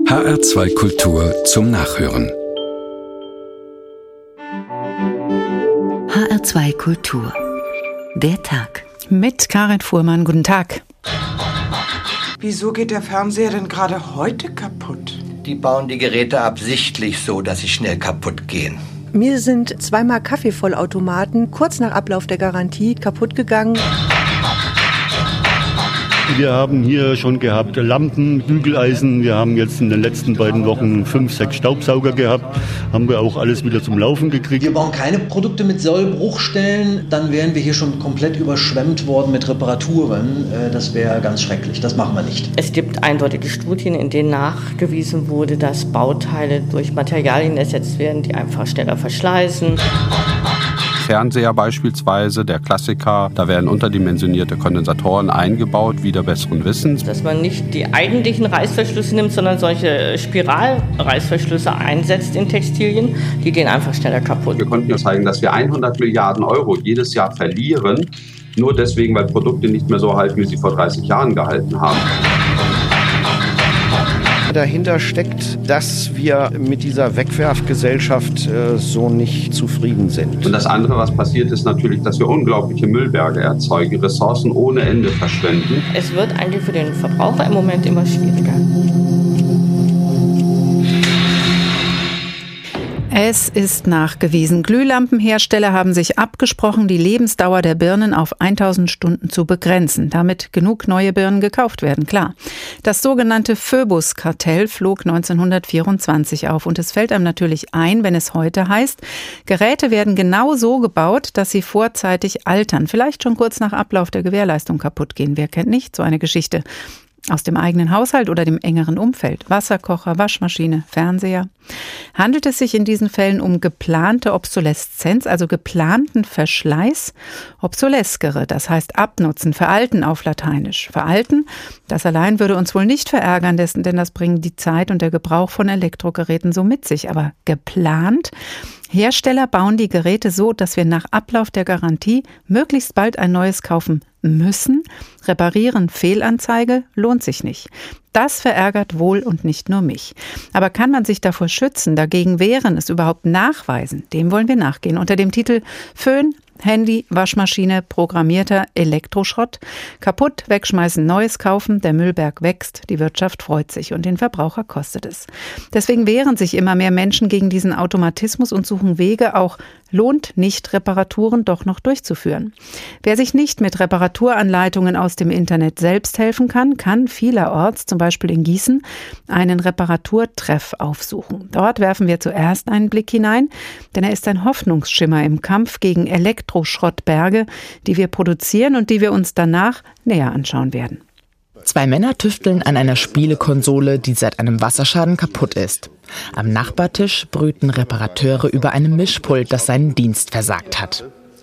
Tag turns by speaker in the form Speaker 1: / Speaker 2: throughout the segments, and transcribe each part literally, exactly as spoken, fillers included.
Speaker 1: H R zwei Kultur zum Nachhören.
Speaker 2: H R zwei Kultur. Der Tag.
Speaker 3: Mit Karin Fuhrmann. Guten Tag.
Speaker 4: Wieso geht der Fernseher denn gerade heute kaputt?
Speaker 5: Die bauen die Geräte absichtlich so, dass sie schnell kaputt gehen.
Speaker 6: Mir sind zweimal Kaffeevollautomaten kurz nach Ablauf der Garantie kaputt gegangen.
Speaker 7: Wir haben hier schon gehabt Lampen, Bügeleisen. Wir haben jetzt in den letzten beiden Wochen fünf, sechs Staubsauger gehabt. Haben wir auch alles wieder zum Laufen gekriegt.
Speaker 8: Wir bauen keine Produkte mit Sollbruchstellen. Dann wären wir hier schon komplett überschwemmt worden mit Reparaturen. Das wäre ganz schrecklich. Das machen wir nicht.
Speaker 9: Es gibt eindeutige Studien, in denen nachgewiesen wurde, dass Bauteile durch Materialien ersetzt werden, die einfach schneller verschleißen.
Speaker 10: Fernseher beispielsweise, der Klassiker, da werden unterdimensionierte Kondensatoren eingebaut, wieder besseren Wissens.
Speaker 9: Dass man nicht die eigentlichen Reißverschlüsse nimmt, sondern solche Spiralreißverschlüsse einsetzt in Textilien, die gehen einfach schneller kaputt.
Speaker 10: Wir konnten ja zeigen, dass wir hundert Milliarden Euro jedes Jahr verlieren, nur deswegen, weil Produkte nicht mehr so halten, wie sie vor dreißig Jahren gehalten haben.
Speaker 11: Dahinter steckt, dass wir mit dieser Wegwerfgesellschaft äh, so nicht zufrieden sind.
Speaker 10: Und das andere, was passiert, ist natürlich, dass wir unglaubliche Müllberge erzeugen, Ressourcen ohne Ende verschwenden.
Speaker 9: Es wird eigentlich für den Verbraucher im Moment immer schwieriger.
Speaker 3: Es ist nachgewiesen. Glühlampenhersteller haben sich abgesprochen, die Lebensdauer der Birnen auf tausend Stunden zu begrenzen, damit genug neue Birnen gekauft werden, klar. Das sogenannte Phoebus-Kartell flog neunzehnhundertvierundzwanzig auf und es fällt einem natürlich ein, wenn es heute heißt, Geräte werden genau so gebaut, dass sie vorzeitig altern, vielleicht schon kurz nach Ablauf der Gewährleistung kaputt gehen. Wer kennt nicht so eine Geschichte? Aus dem eigenen Haushalt oder dem engeren Umfeld. Wasserkocher, Waschmaschine, Fernseher. Handelt es sich in diesen Fällen um geplante Obsoleszenz, also geplanten Verschleiß? Obsolescere, das heißt abnutzen, veralten auf Lateinisch. Veralten, das allein würde uns wohl nicht verärgern, denn das bringen die Zeit und der Gebrauch von Elektrogeräten so mit sich. Aber geplant? Hersteller bauen die Geräte so, dass wir nach Ablauf der Garantie möglichst bald ein neues kaufen müssen. Reparieren, Fehlanzeige, lohnt sich nicht. Das verärgert wohl und nicht nur mich. Aber kann man sich davor schützen, dagegen wehren, es überhaupt nachweisen? Dem wollen wir nachgehen. Unter dem Titel Föhn, Handy, Waschmaschine, programmierter Elektroschrott. Kaputt, wegschmeißen, Neues kaufen, der Müllberg wächst, die Wirtschaft freut sich und den Verbraucher kostet es. Deswegen wehren sich immer mehr Menschen gegen diesen Automatismus und suchen Wege, auch lohnt nicht Reparaturen doch noch durchzuführen. Wer sich nicht mit Reparaturanleitungen aus dem Internet selbst helfen kann, kann vielerorts, zum Beispiel in Gießen, einen Reparaturtreff aufsuchen. Dort werfen wir zuerst einen Blick hinein, denn er ist ein Hoffnungsschimmer im Kampf gegen Elektroschrottberge, die wir produzieren und die wir uns danach näher anschauen werden.
Speaker 12: Zwei Männer tüfteln an einer Spielekonsole, die seit einem Wasserschaden kaputt ist. Am Nachbartisch brüten Reparateure über einem Mischpult, das seinen Dienst versagt hat.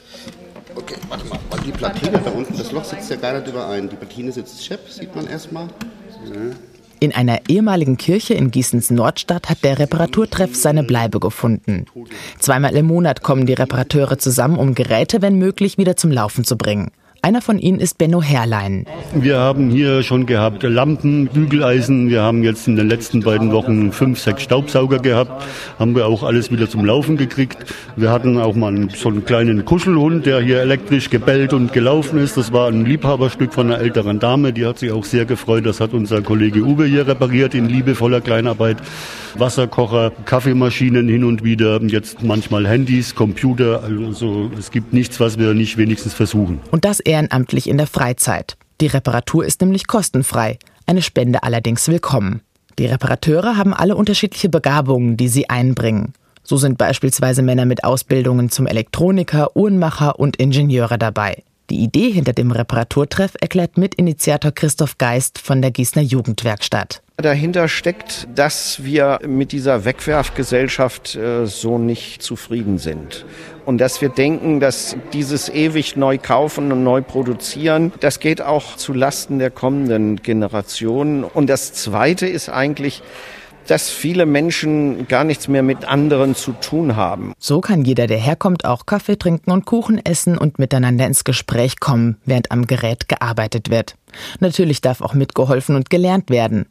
Speaker 13: Okay, warte mal. Die Platine da unten, das Loch sitzt ja gar nicht überein. Die Platine sitzt schepp, sieht man erstmal. Ja.
Speaker 12: In einer ehemaligen Kirche in Gießens Nordstadt hat der Reparaturtreff seine Bleibe gefunden. Zweimal im Monat kommen die Reparateure zusammen, um Geräte, wenn möglich, wieder zum Laufen zu bringen. Einer von ihnen ist Benno Herrlein.
Speaker 7: Wir haben hier schon gehabt Lampen, Bügeleisen. Wir haben jetzt in den letzten beiden Wochen fünf, sechs Staubsauger gehabt. Haben wir auch alles wieder zum Laufen gekriegt. Wir hatten auch mal einen, so einen kleinen Kuschelhund, der hier elektrisch gebellt und gelaufen ist. Das war ein Liebhaberstück von einer älteren Dame. Die hat sich auch sehr gefreut. Das hat unser Kollege Uwe hier repariert in liebevoller Kleinarbeit. Wasserkocher, Kaffeemaschinen hin und wieder, jetzt manchmal Handys, Computer. Also es gibt nichts, was wir nicht wenigstens versuchen.
Speaker 12: Und das ehrenamtlich in der Freizeit. Die Reparatur ist nämlich kostenfrei, eine Spende allerdings willkommen. Die Reparateure haben alle unterschiedliche Begabungen, die sie einbringen. So sind beispielsweise Männer mit Ausbildungen zum Elektroniker, Uhrenmacher und Ingenieure dabei. Die Idee hinter dem Reparaturtreff erklärt Mitinitiator Christoph Geist von der Gießener Jugendwerkstatt.
Speaker 11: Dahinter steckt, dass wir mit dieser Wegwerfgesellschaft äh, so nicht zufrieden sind. Und dass wir denken, dass dieses ewig neu kaufen und neu produzieren, das geht auch zu Lasten der kommenden Generationen. Und das Zweite ist eigentlich, dass viele Menschen gar nichts mehr mit anderen zu tun haben.
Speaker 12: So kann jeder, der herkommt, auch Kaffee trinken und Kuchen essen und miteinander ins Gespräch kommen, während am Gerät gearbeitet wird. Natürlich darf auch mitgeholfen und gelernt werden.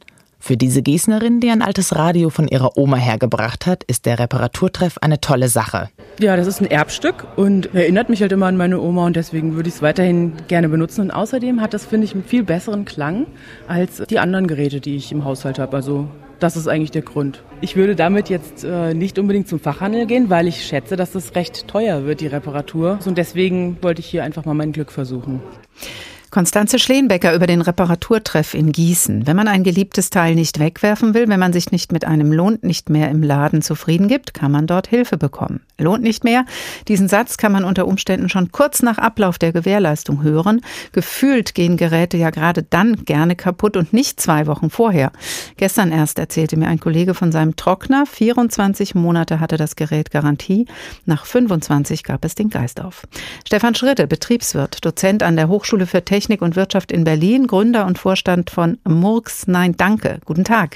Speaker 12: Für diese Gießerin, die ein altes Radio von ihrer Oma hergebracht hat, ist der Reparaturtreff eine tolle Sache.
Speaker 14: Ja, das ist ein Erbstück und erinnert mich halt immer an meine Oma und deswegen würde ich es weiterhin gerne benutzen. Und außerdem hat das, finde ich, einen viel besseren Klang als die anderen Geräte, die ich im Haushalt habe. Also das ist eigentlich der Grund. Ich würde damit jetzt äh, nicht unbedingt zum Fachhandel gehen, weil ich schätze, dass das recht teuer wird, die Reparatur. Und deswegen wollte ich hier einfach mal mein Glück versuchen.
Speaker 3: Konstanze Schleenbecker über den Reparaturtreff in Gießen. Wenn man ein geliebtes Teil nicht wegwerfen will, wenn man sich nicht mit einem lohnt nicht mehr im Laden zufrieden gibt, kann man dort Hilfe bekommen. Lohnt nicht mehr? Diesen Satz kann man unter Umständen schon kurz nach Ablauf der Gewährleistung hören. Gefühlt gehen Geräte ja gerade dann gerne kaputt und nicht zwei Wochen vorher. Gestern erst erzählte mir ein Kollege von seinem Trockner. vierundzwanzig Monate hatte das Gerät Garantie. Nach fünfundzwanzig gab es den Geist auf. Stefan Schritte, Betriebswirt, Dozent an der Hochschule für Technik Technik und Wirtschaft in Berlin, Gründer und Vorstand von Murks Nein Danke. Guten Tag.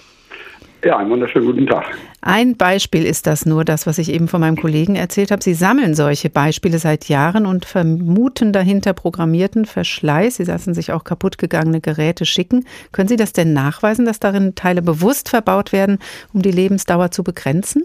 Speaker 15: Ja, einen wunderschönen guten Tag.
Speaker 3: Ein Beispiel ist das nur, das, was ich eben von meinem Kollegen erzählt habe. Sie sammeln solche Beispiele seit Jahren und vermuten dahinter programmierten Verschleiß. Sie lassen sich auch kaputtgegangene Geräte schicken. Können Sie das denn nachweisen, dass darin Teile bewusst verbaut werden, um die Lebensdauer zu begrenzen?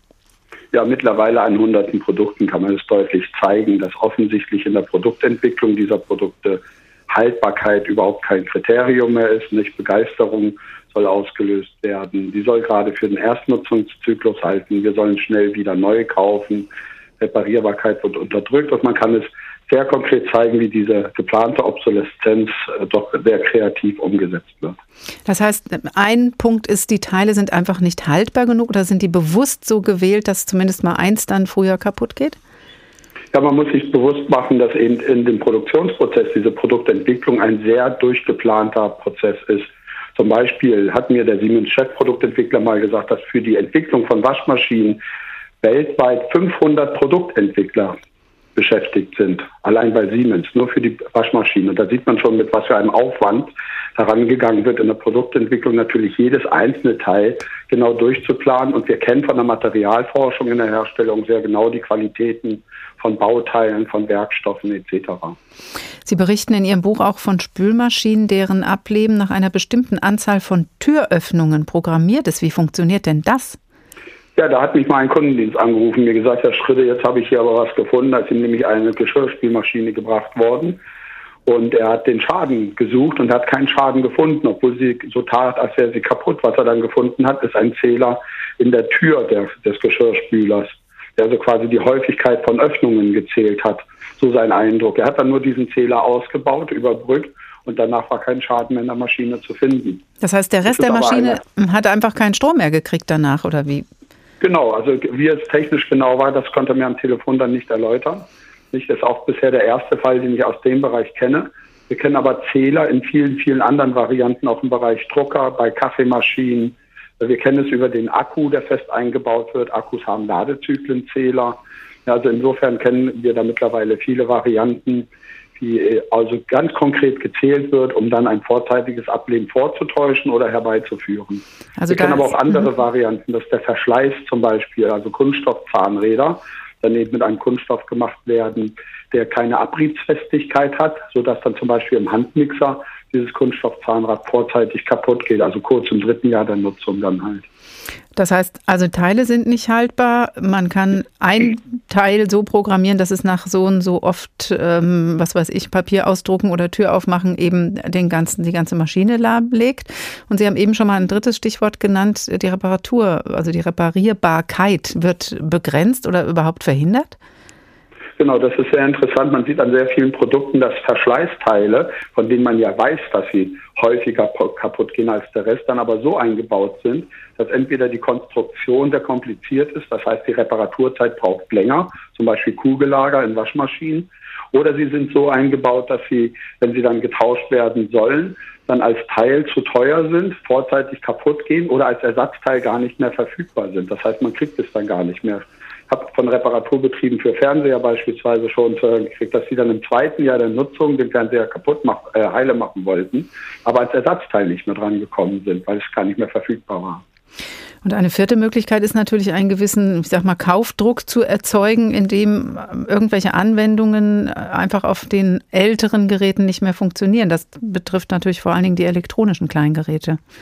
Speaker 15: Ja, mittlerweile an hunderten Produkten kann man es deutlich zeigen, dass offensichtlich in der Produktentwicklung dieser Produkte Haltbarkeit überhaupt kein Kriterium mehr ist. Nicht Begeisterung soll ausgelöst werden. Die soll gerade für den Erstnutzungszyklus halten. Wir sollen schnell wieder neu kaufen. Reparierbarkeit wird unterdrückt und man kann es sehr konkret zeigen, wie diese geplante Obsoleszenz doch sehr kreativ umgesetzt wird.
Speaker 3: Das heißt, ein Punkt ist, die Teile sind einfach nicht haltbar genug oder sind die bewusst so gewählt, dass zumindest mal eins dann früher kaputt geht?
Speaker 15: Ja, man muss sich bewusst machen, dass eben in dem Produktionsprozess diese Produktentwicklung ein sehr durchgeplanter Prozess ist. Zum Beispiel hat mir der Siemens-Chefproduktentwickler mal gesagt, dass für die Entwicklung von Waschmaschinen weltweit fünfhundert Produktentwickler beschäftigt sind, allein bei Siemens, nur für die Waschmaschine. Und da sieht man schon, mit was für einem Aufwand herangegangen wird in der Produktentwicklung, natürlich jedes einzelne Teil genau durchzuplanen. Und wir kennen von der Materialforschung in der Herstellung sehr genau die Qualitäten von Bauteilen, von Werkstoffen et cetera.
Speaker 3: Sie berichten in Ihrem Buch auch von Spülmaschinen, deren Ableben nach einer bestimmten Anzahl von Türöffnungen programmiert ist. Wie funktioniert denn das?
Speaker 15: Ja, da hat mich mal ein Kundendienst angerufen, mir gesagt, Herr Schritte, jetzt habe ich hier aber was gefunden. Da ist ihm nämlich eine Geschirrspülmaschine gebracht worden. Und er hat den Schaden gesucht und hat keinen Schaden gefunden, obwohl sie so tat, als wäre sie kaputt. Was er dann gefunden hat, ist ein Zähler in der Tür der, des Geschirrspülers, der also quasi die Häufigkeit von Öffnungen gezählt hat. So sein Eindruck. Er hat dann nur diesen Zähler ausgebaut, überbrückt. Und danach war kein Schaden mehr in der Maschine zu finden.
Speaker 3: Das heißt, der Rest der Maschine hat einfach keinen Strom mehr gekriegt danach, oder wie?
Speaker 15: Genau, also wie es technisch genau war, das konnte er mir am Telefon dann nicht erläutern. Nicht, das ist auch bisher der erste Fall, den ich aus dem Bereich kenne. Wir kennen aber Zähler in vielen, vielen anderen Varianten, auch im Bereich Drucker, bei Kaffeemaschinen. Wir kennen es über den Akku, der fest eingebaut wird. Akkus haben Ladezyklenzähler. Also insofern kennen wir da mittlerweile viele Varianten, die also ganz konkret gezählt wird, um dann ein vorzeitiges Ableben vorzutäuschen oder herbeizuführen. Also wir kennen aber auch andere m- Varianten, dass der Verschleiß zum Beispiel, also Kunststoffzahnräder, dann eben mit einem Kunststoff gemacht werden, der keine Abriebsfestigkeit hat, sodass dann zum Beispiel im Handmixer dieses Kunststoffzahnrad vorzeitig kaputt geht, also kurz im dritten Jahr der Nutzung dann halt.
Speaker 3: Das heißt, also Teile sind nicht haltbar. Man kann ein Teil so programmieren, dass es nach so und so oft, ähm, was weiß ich, Papier ausdrucken oder Tür aufmachen, eben den ganzen, die ganze Maschine lahmlegt. Und Sie haben eben schon mal ein drittes Stichwort genannt, die Reparatur, also die Reparierbarkeit wird begrenzt oder überhaupt verhindert?
Speaker 15: Genau, das ist sehr interessant. Man sieht an sehr vielen Produkten, dass Verschleißteile, von denen man ja weiß, dass sie häufiger kaputt gehen als der Rest, dann aber so eingebaut sind, dass entweder die Konstruktion sehr kompliziert ist, das heißt die Reparaturzeit braucht länger, zum Beispiel Kugellager in Waschmaschinen, oder sie sind so eingebaut, dass sie, wenn sie dann getauscht werden sollen, dann als Teil zu teuer sind, vorzeitig kaputt gehen oder als Ersatzteil gar nicht mehr verfügbar sind. Das heißt, man kriegt es dann gar nicht mehr. Ich habe von Reparaturbetrieben für Fernseher beispielsweise schon zu hören gekriegt, dass sie dann im zweiten Jahr der Nutzung den Fernseher kaputt machen, äh, heile machen wollten, aber als Ersatzteil nicht mehr dran gekommen sind, weil es gar nicht mehr verfügbar war.
Speaker 3: Und eine vierte Möglichkeit ist natürlich, einen gewissen, ich sag mal, Kaufdruck zu erzeugen, indem irgendwelche Anwendungen einfach auf den älteren Geräten nicht mehr funktionieren. Das betrifft natürlich vor allen Dingen die elektronischen Kleingeräte.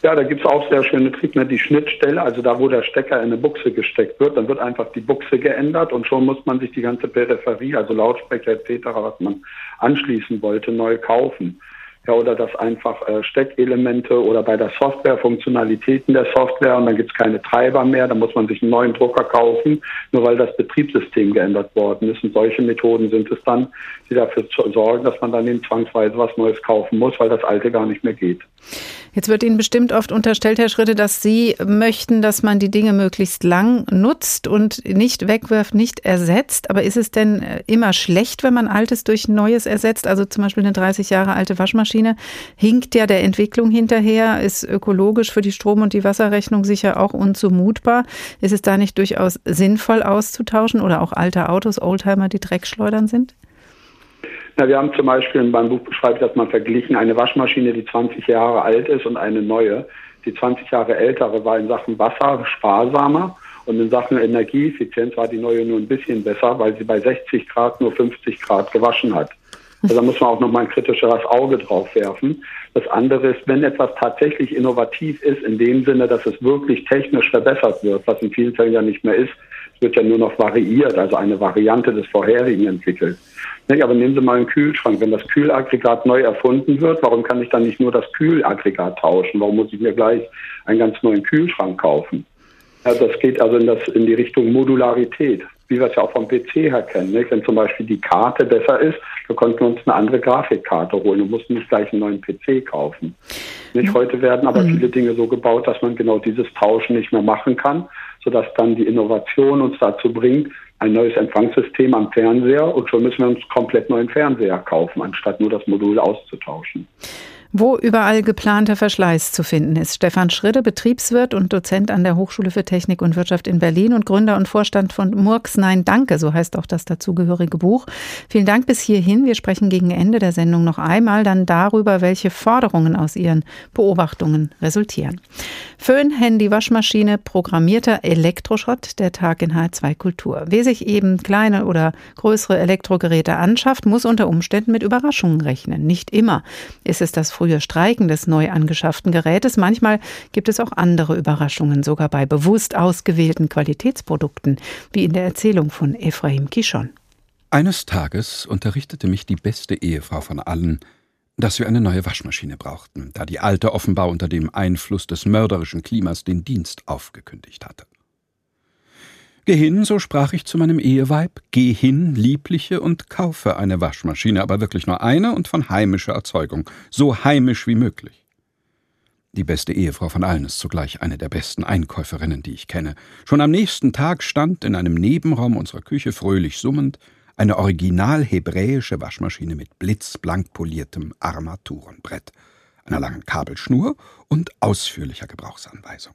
Speaker 15: Ja, da gibt's auch sehr schöne Tricks, die Schnittstelle, also da, wo der Stecker in eine Buchse gesteckt wird, dann wird einfach die Buchse geändert und schon muss man sich die ganze Peripherie, also Lautsprecher et cetera, was man anschließen wollte, neu kaufen. Ja, oder dass einfach äh, Steckelemente oder bei der Software Funktionalitäten der Software und dann gibt's keine Treiber mehr, dann muss man sich einen neuen Drucker kaufen, nur weil das Betriebssystem geändert worden ist. Und solche Methoden sind es dann, die dafür sorgen, dass man dann eben zwangsweise was Neues kaufen muss, weil das alte gar nicht mehr geht.
Speaker 3: Jetzt wird Ihnen bestimmt oft unterstellt, Herr Schritte, dass Sie möchten, dass man die Dinge möglichst lang nutzt und nicht wegwirft, nicht ersetzt. Aber ist es denn immer schlecht, wenn man Altes durch Neues ersetzt? Also zum Beispiel eine dreißig Jahre alte Waschmaschine hinkt ja der Entwicklung hinterher, ist ökologisch für die Strom- und die Wasserrechnung sicher auch unzumutbar. Ist es da nicht durchaus sinnvoll auszutauschen oder auch alte Autos, Oldtimer, die Dreckschleudern sind?
Speaker 15: Na, wir haben zum Beispiel in meinem Buch beschreibt, dass man verglichen eine Waschmaschine, die zwanzig Jahre alt ist und eine neue. Die zwanzig Jahre ältere war in Sachen Wasser sparsamer und in Sachen Energieeffizienz war die neue nur ein bisschen besser, weil sie bei sechzig Grad nur fünfzig Grad gewaschen hat. Also da muss man auch noch mal ein kritischeres Auge drauf werfen. Das andere ist, wenn etwas tatsächlich innovativ ist, in dem Sinne, dass es wirklich technisch verbessert wird, was in vielen Fällen ja nicht mehr ist, es wird ja nur noch variiert, also eine Variante des vorherigen entwickelt. Aber nehmen Sie mal einen Kühlschrank. Wenn das Kühlaggregat neu erfunden wird, warum kann ich dann nicht nur das Kühlaggregat tauschen? Warum muss ich mir gleich einen ganz neuen Kühlschrank kaufen? Ja, das geht also in, das, in die Richtung Modularität, wie wir es ja auch vom P C her kennen. Nicht? Wenn zum Beispiel die Karte besser ist, dann konnten wir uns eine andere Grafikkarte holen und mussten nicht gleich einen neuen P C kaufen. Nicht? Heute werden aber viele Dinge so gebaut, dass man genau dieses Tauschen nicht mehr machen kann, sodass dann die Innovation uns dazu bringt, ein neues Empfangssystem am Fernseher und schon müssen wir uns komplett neuen Fernseher kaufen, anstatt nur das Modul auszutauschen.
Speaker 3: Wo überall geplanter Verschleiß zu finden ist. Stefan Schridde, Betriebswirt und Dozent an der Hochschule für Technik und Wirtschaft in Berlin und Gründer und Vorstand von Murks Nein Danke, so heißt auch das dazugehörige Buch. Vielen Dank bis hierhin. Wir sprechen gegen Ende der Sendung noch einmal dann darüber, welche Forderungen aus Ihren Beobachtungen resultieren. Föhn, Handy, Waschmaschine, programmierter Elektroschrott, der Tag in H R zwei Kultur. Wer sich eben kleine oder größere Elektrogeräte anschafft, muss unter Umständen mit Überraschungen rechnen. Nicht immer ist es das frühe Streiken des neu angeschafften Gerätes. Manchmal gibt es auch andere Überraschungen, sogar bei bewusst ausgewählten Qualitätsprodukten, wie in der Erzählung von Ephraim Kishon.
Speaker 1: Eines Tages unterrichtete mich die beste Ehefrau von allen, dass wir eine neue Waschmaschine brauchten, da die alte offenbar unter dem Einfluss des mörderischen Klimas den Dienst aufgekündigt hatte. Geh hin, so sprach ich zu meinem Eheweib, geh hin, Liebliche, und kaufe eine Waschmaschine, aber wirklich nur eine und von heimischer Erzeugung, so heimisch wie möglich. Die beste Ehefrau von allen ist zugleich eine der besten Einkäuferinnen, die ich kenne. Schon am nächsten Tag stand in einem Nebenraum unserer Küche fröhlich summend eine original hebräische Waschmaschine mit blitzblank poliertem Armaturenbrett, einer langen Kabelschnur und ausführlicher Gebrauchsanweisung.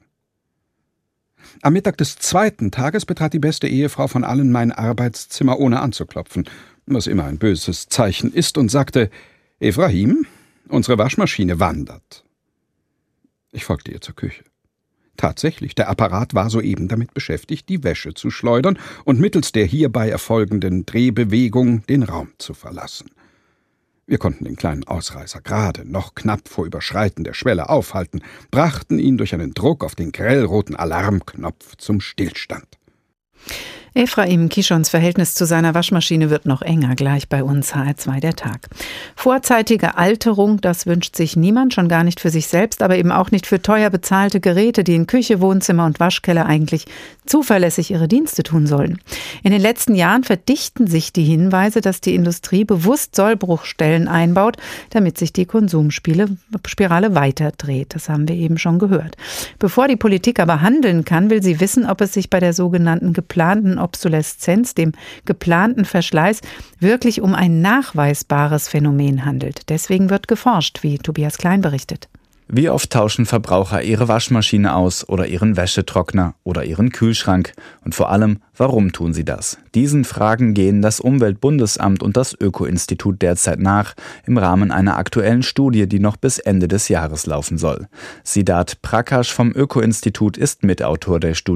Speaker 1: Am Mittag des zweiten Tages betrat die beste Ehefrau von allen mein Arbeitszimmer, ohne anzuklopfen, was immer ein böses Zeichen ist, und sagte: »Ephraim, unsere Waschmaschine wandert.« Ich folgte ihr zur Küche. Tatsächlich, der Apparat war soeben damit beschäftigt, die Wäsche zu schleudern und mittels der hierbei erfolgenden Drehbewegung den Raum zu verlassen. Wir konnten den kleinen Ausreißer gerade noch knapp vor Überschreiten der Schwelle aufhalten, brachten ihn durch einen Druck auf den grellroten Alarmknopf zum Stillstand.
Speaker 3: Ephraim Kishons Verhältnis zu seiner Waschmaschine wird noch enger, gleich bei uns H R zwei der Tag. Vorzeitige Alterung, das wünscht sich niemand, schon gar nicht für sich selbst, aber eben auch nicht für teuer bezahlte Geräte, die in Küche, Wohnzimmer und Waschkeller eigentlich zuverlässig ihre Dienste tun sollen. In den letzten Jahren verdichten sich die Hinweise, dass die Industrie bewusst Sollbruchstellen einbaut, damit sich die Konsumspirale weiterdreht. Das haben wir eben schon gehört. Bevor die Politik aber handeln kann, will sie wissen, ob es sich bei der sogenannten geplanten Obsoleszenz, dem geplanten Verschleiß, wirklich um ein nachweisbares Phänomen handelt. Deswegen wird geforscht, wie Tobias Klein berichtet.
Speaker 16: Wie oft tauschen Verbraucher ihre Waschmaschine aus oder ihren Wäschetrockner oder ihren Kühlschrank? Und vor allem, warum tun sie das? Diesen Fragen gehen das Umweltbundesamt und das Öko-Institut derzeit nach, im Rahmen einer aktuellen Studie, die noch bis Ende des Jahres laufen soll. Siddharth Prakash vom Öko-Institut ist Mitautor der Studie.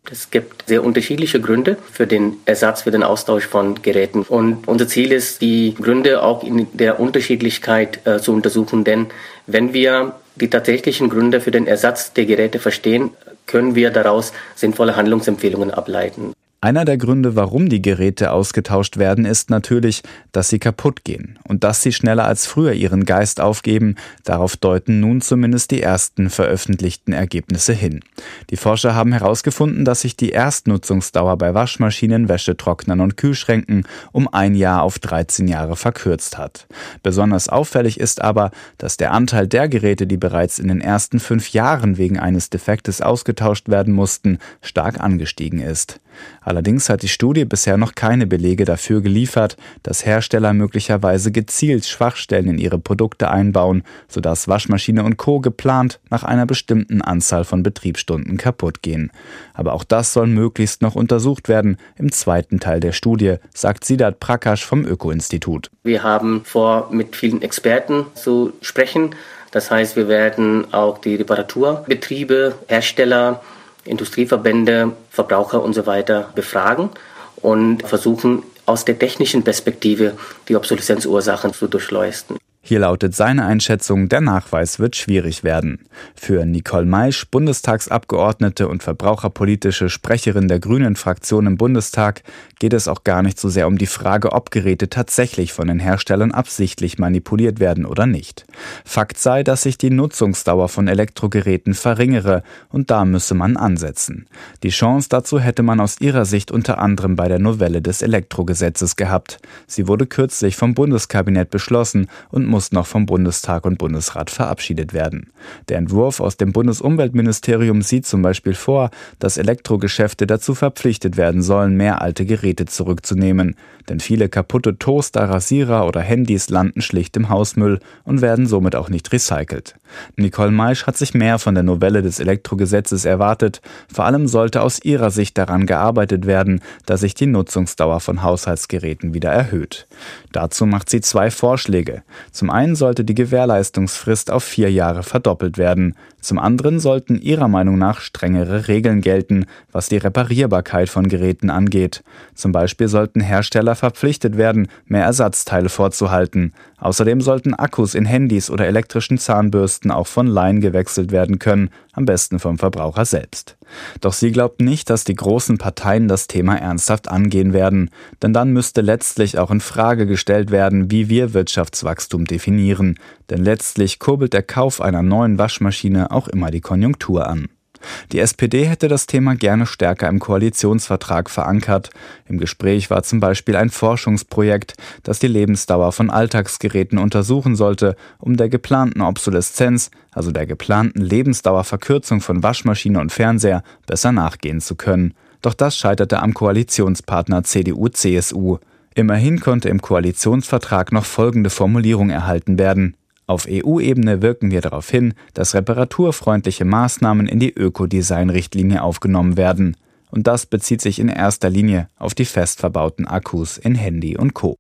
Speaker 17: Es gibt sehr unterschiedliche Gründe für den Ersatz, für den Austausch von Geräten. Und unser Ziel ist, die Gründe auch in der Unterschiedlichkeit äh, zu untersuchen. Denn wenn wir die tatsächlichen Gründe für den Ersatz der Geräte verstehen, können wir daraus sinnvolle Handlungsempfehlungen ableiten.
Speaker 16: Einer der Gründe, warum die Geräte ausgetauscht werden, ist natürlich, dass sie kaputt gehen und dass sie schneller als früher ihren Geist aufgeben. Darauf deuten nun zumindest die ersten veröffentlichten Ergebnisse hin. Die Forscher haben herausgefunden, dass sich die Erstnutzungsdauer bei Waschmaschinen, Wäschetrocknern und Kühlschränken um ein Jahr auf dreizehn Jahre verkürzt hat. Besonders auffällig ist aber, dass der Anteil der Geräte, die bereits in den ersten fünf Jahren wegen eines Defektes ausgetauscht werden mussten, stark angestiegen ist. Allerdings hat die Studie bisher noch keine Belege dafür geliefert, dass Hersteller möglicherweise gezielt Schwachstellen in ihre Produkte einbauen, sodass Waschmaschine und Co. geplant nach einer bestimmten Anzahl von Betriebsstunden kaputt gehen. Aber auch das soll möglichst noch untersucht werden im zweiten Teil der Studie, sagt Siddharth Prakash vom Öko-Institut.
Speaker 17: Wir haben vor, mit vielen Experten zu sprechen. Das heißt, wir werden auch die Reparaturbetriebe, Hersteller, Industrieverbände, Verbraucher und so weiter befragen und versuchen aus der technischen Perspektive die Obsoleszenzursachen zu durchleuchten.
Speaker 16: Hier lautet seine Einschätzung, der Nachweis wird schwierig werden. Für Nicole Maisch, Bundestagsabgeordnete und verbraucherpolitische Sprecherin der Grünen-Fraktion im Bundestag, geht es auch gar nicht so sehr um die Frage, ob Geräte tatsächlich von den Herstellern absichtlich manipuliert werden oder nicht. Fakt sei, dass sich die Nutzungsdauer von Elektrogeräten verringere und da müsse man ansetzen. Die Chance dazu hätte man aus ihrer Sicht unter anderem bei der Novelle des Elektrogesetzes gehabt. Sie wurde kürzlich vom Bundeskabinett beschlossen und muss noch vom Bundestag und Bundesrat verabschiedet werden. Der Entwurf aus dem Bundesumweltministerium sieht zum Beispiel vor, dass Elektrogeschäfte dazu verpflichtet werden sollen, mehr alte Geräte zurückzunehmen. Denn viele kaputte Toaster, Rasierer oder Handys landen schlicht im Hausmüll und werden somit auch nicht recycelt. Nicole Maisch hat sich mehr von der Novelle des Elektrogesetzes erwartet. Vor allem sollte aus ihrer Sicht daran gearbeitet werden, dass sich die Nutzungsdauer von Haushaltsgeräten wieder erhöht. Dazu macht sie zwei Vorschläge. Zum einen sollte die Gewährleistungsfrist auf vier Jahre verdoppelt werden. Zum anderen sollten ihrer Meinung nach strengere Regeln gelten, was die Reparierbarkeit von Geräten angeht. Zum Beispiel sollten Hersteller verpflichtet werden, mehr Ersatzteile vorzuhalten. Außerdem sollten Akkus in Handys oder elektrischen Zahnbürsten auch von Laien gewechselt werden können, am besten vom Verbraucher selbst. Doch sie glaubt nicht, dass die großen Parteien das Thema ernsthaft angehen werden, denn dann müsste letztlich auch in Frage gestellt werden, wie wir Wirtschaftswachstum definieren, denn letztlich kurbelt der Kauf einer neuen Waschmaschine auch immer die Konjunktur an. Die S P D hätte das Thema gerne stärker im Koalitionsvertrag verankert. Im Gespräch war zum Beispiel ein Forschungsprojekt, das die Lebensdauer von Alltagsgeräten untersuchen sollte, um der geplanten Obsoleszenz, also der geplanten Lebensdauerverkürzung von Waschmaschine und Fernseher, besser nachgehen zu können. Doch das scheiterte am Koalitionspartner C D U C S U. Immerhin konnte im Koalitionsvertrag noch folgende Formulierung erhalten werden: Auf E U-Ebene wirken wir darauf hin, dass reparaturfreundliche Maßnahmen in die Ökodesign-Richtlinie aufgenommen werden. Und das bezieht sich in erster Linie auf die fest verbauten Akkus in Handy und Co.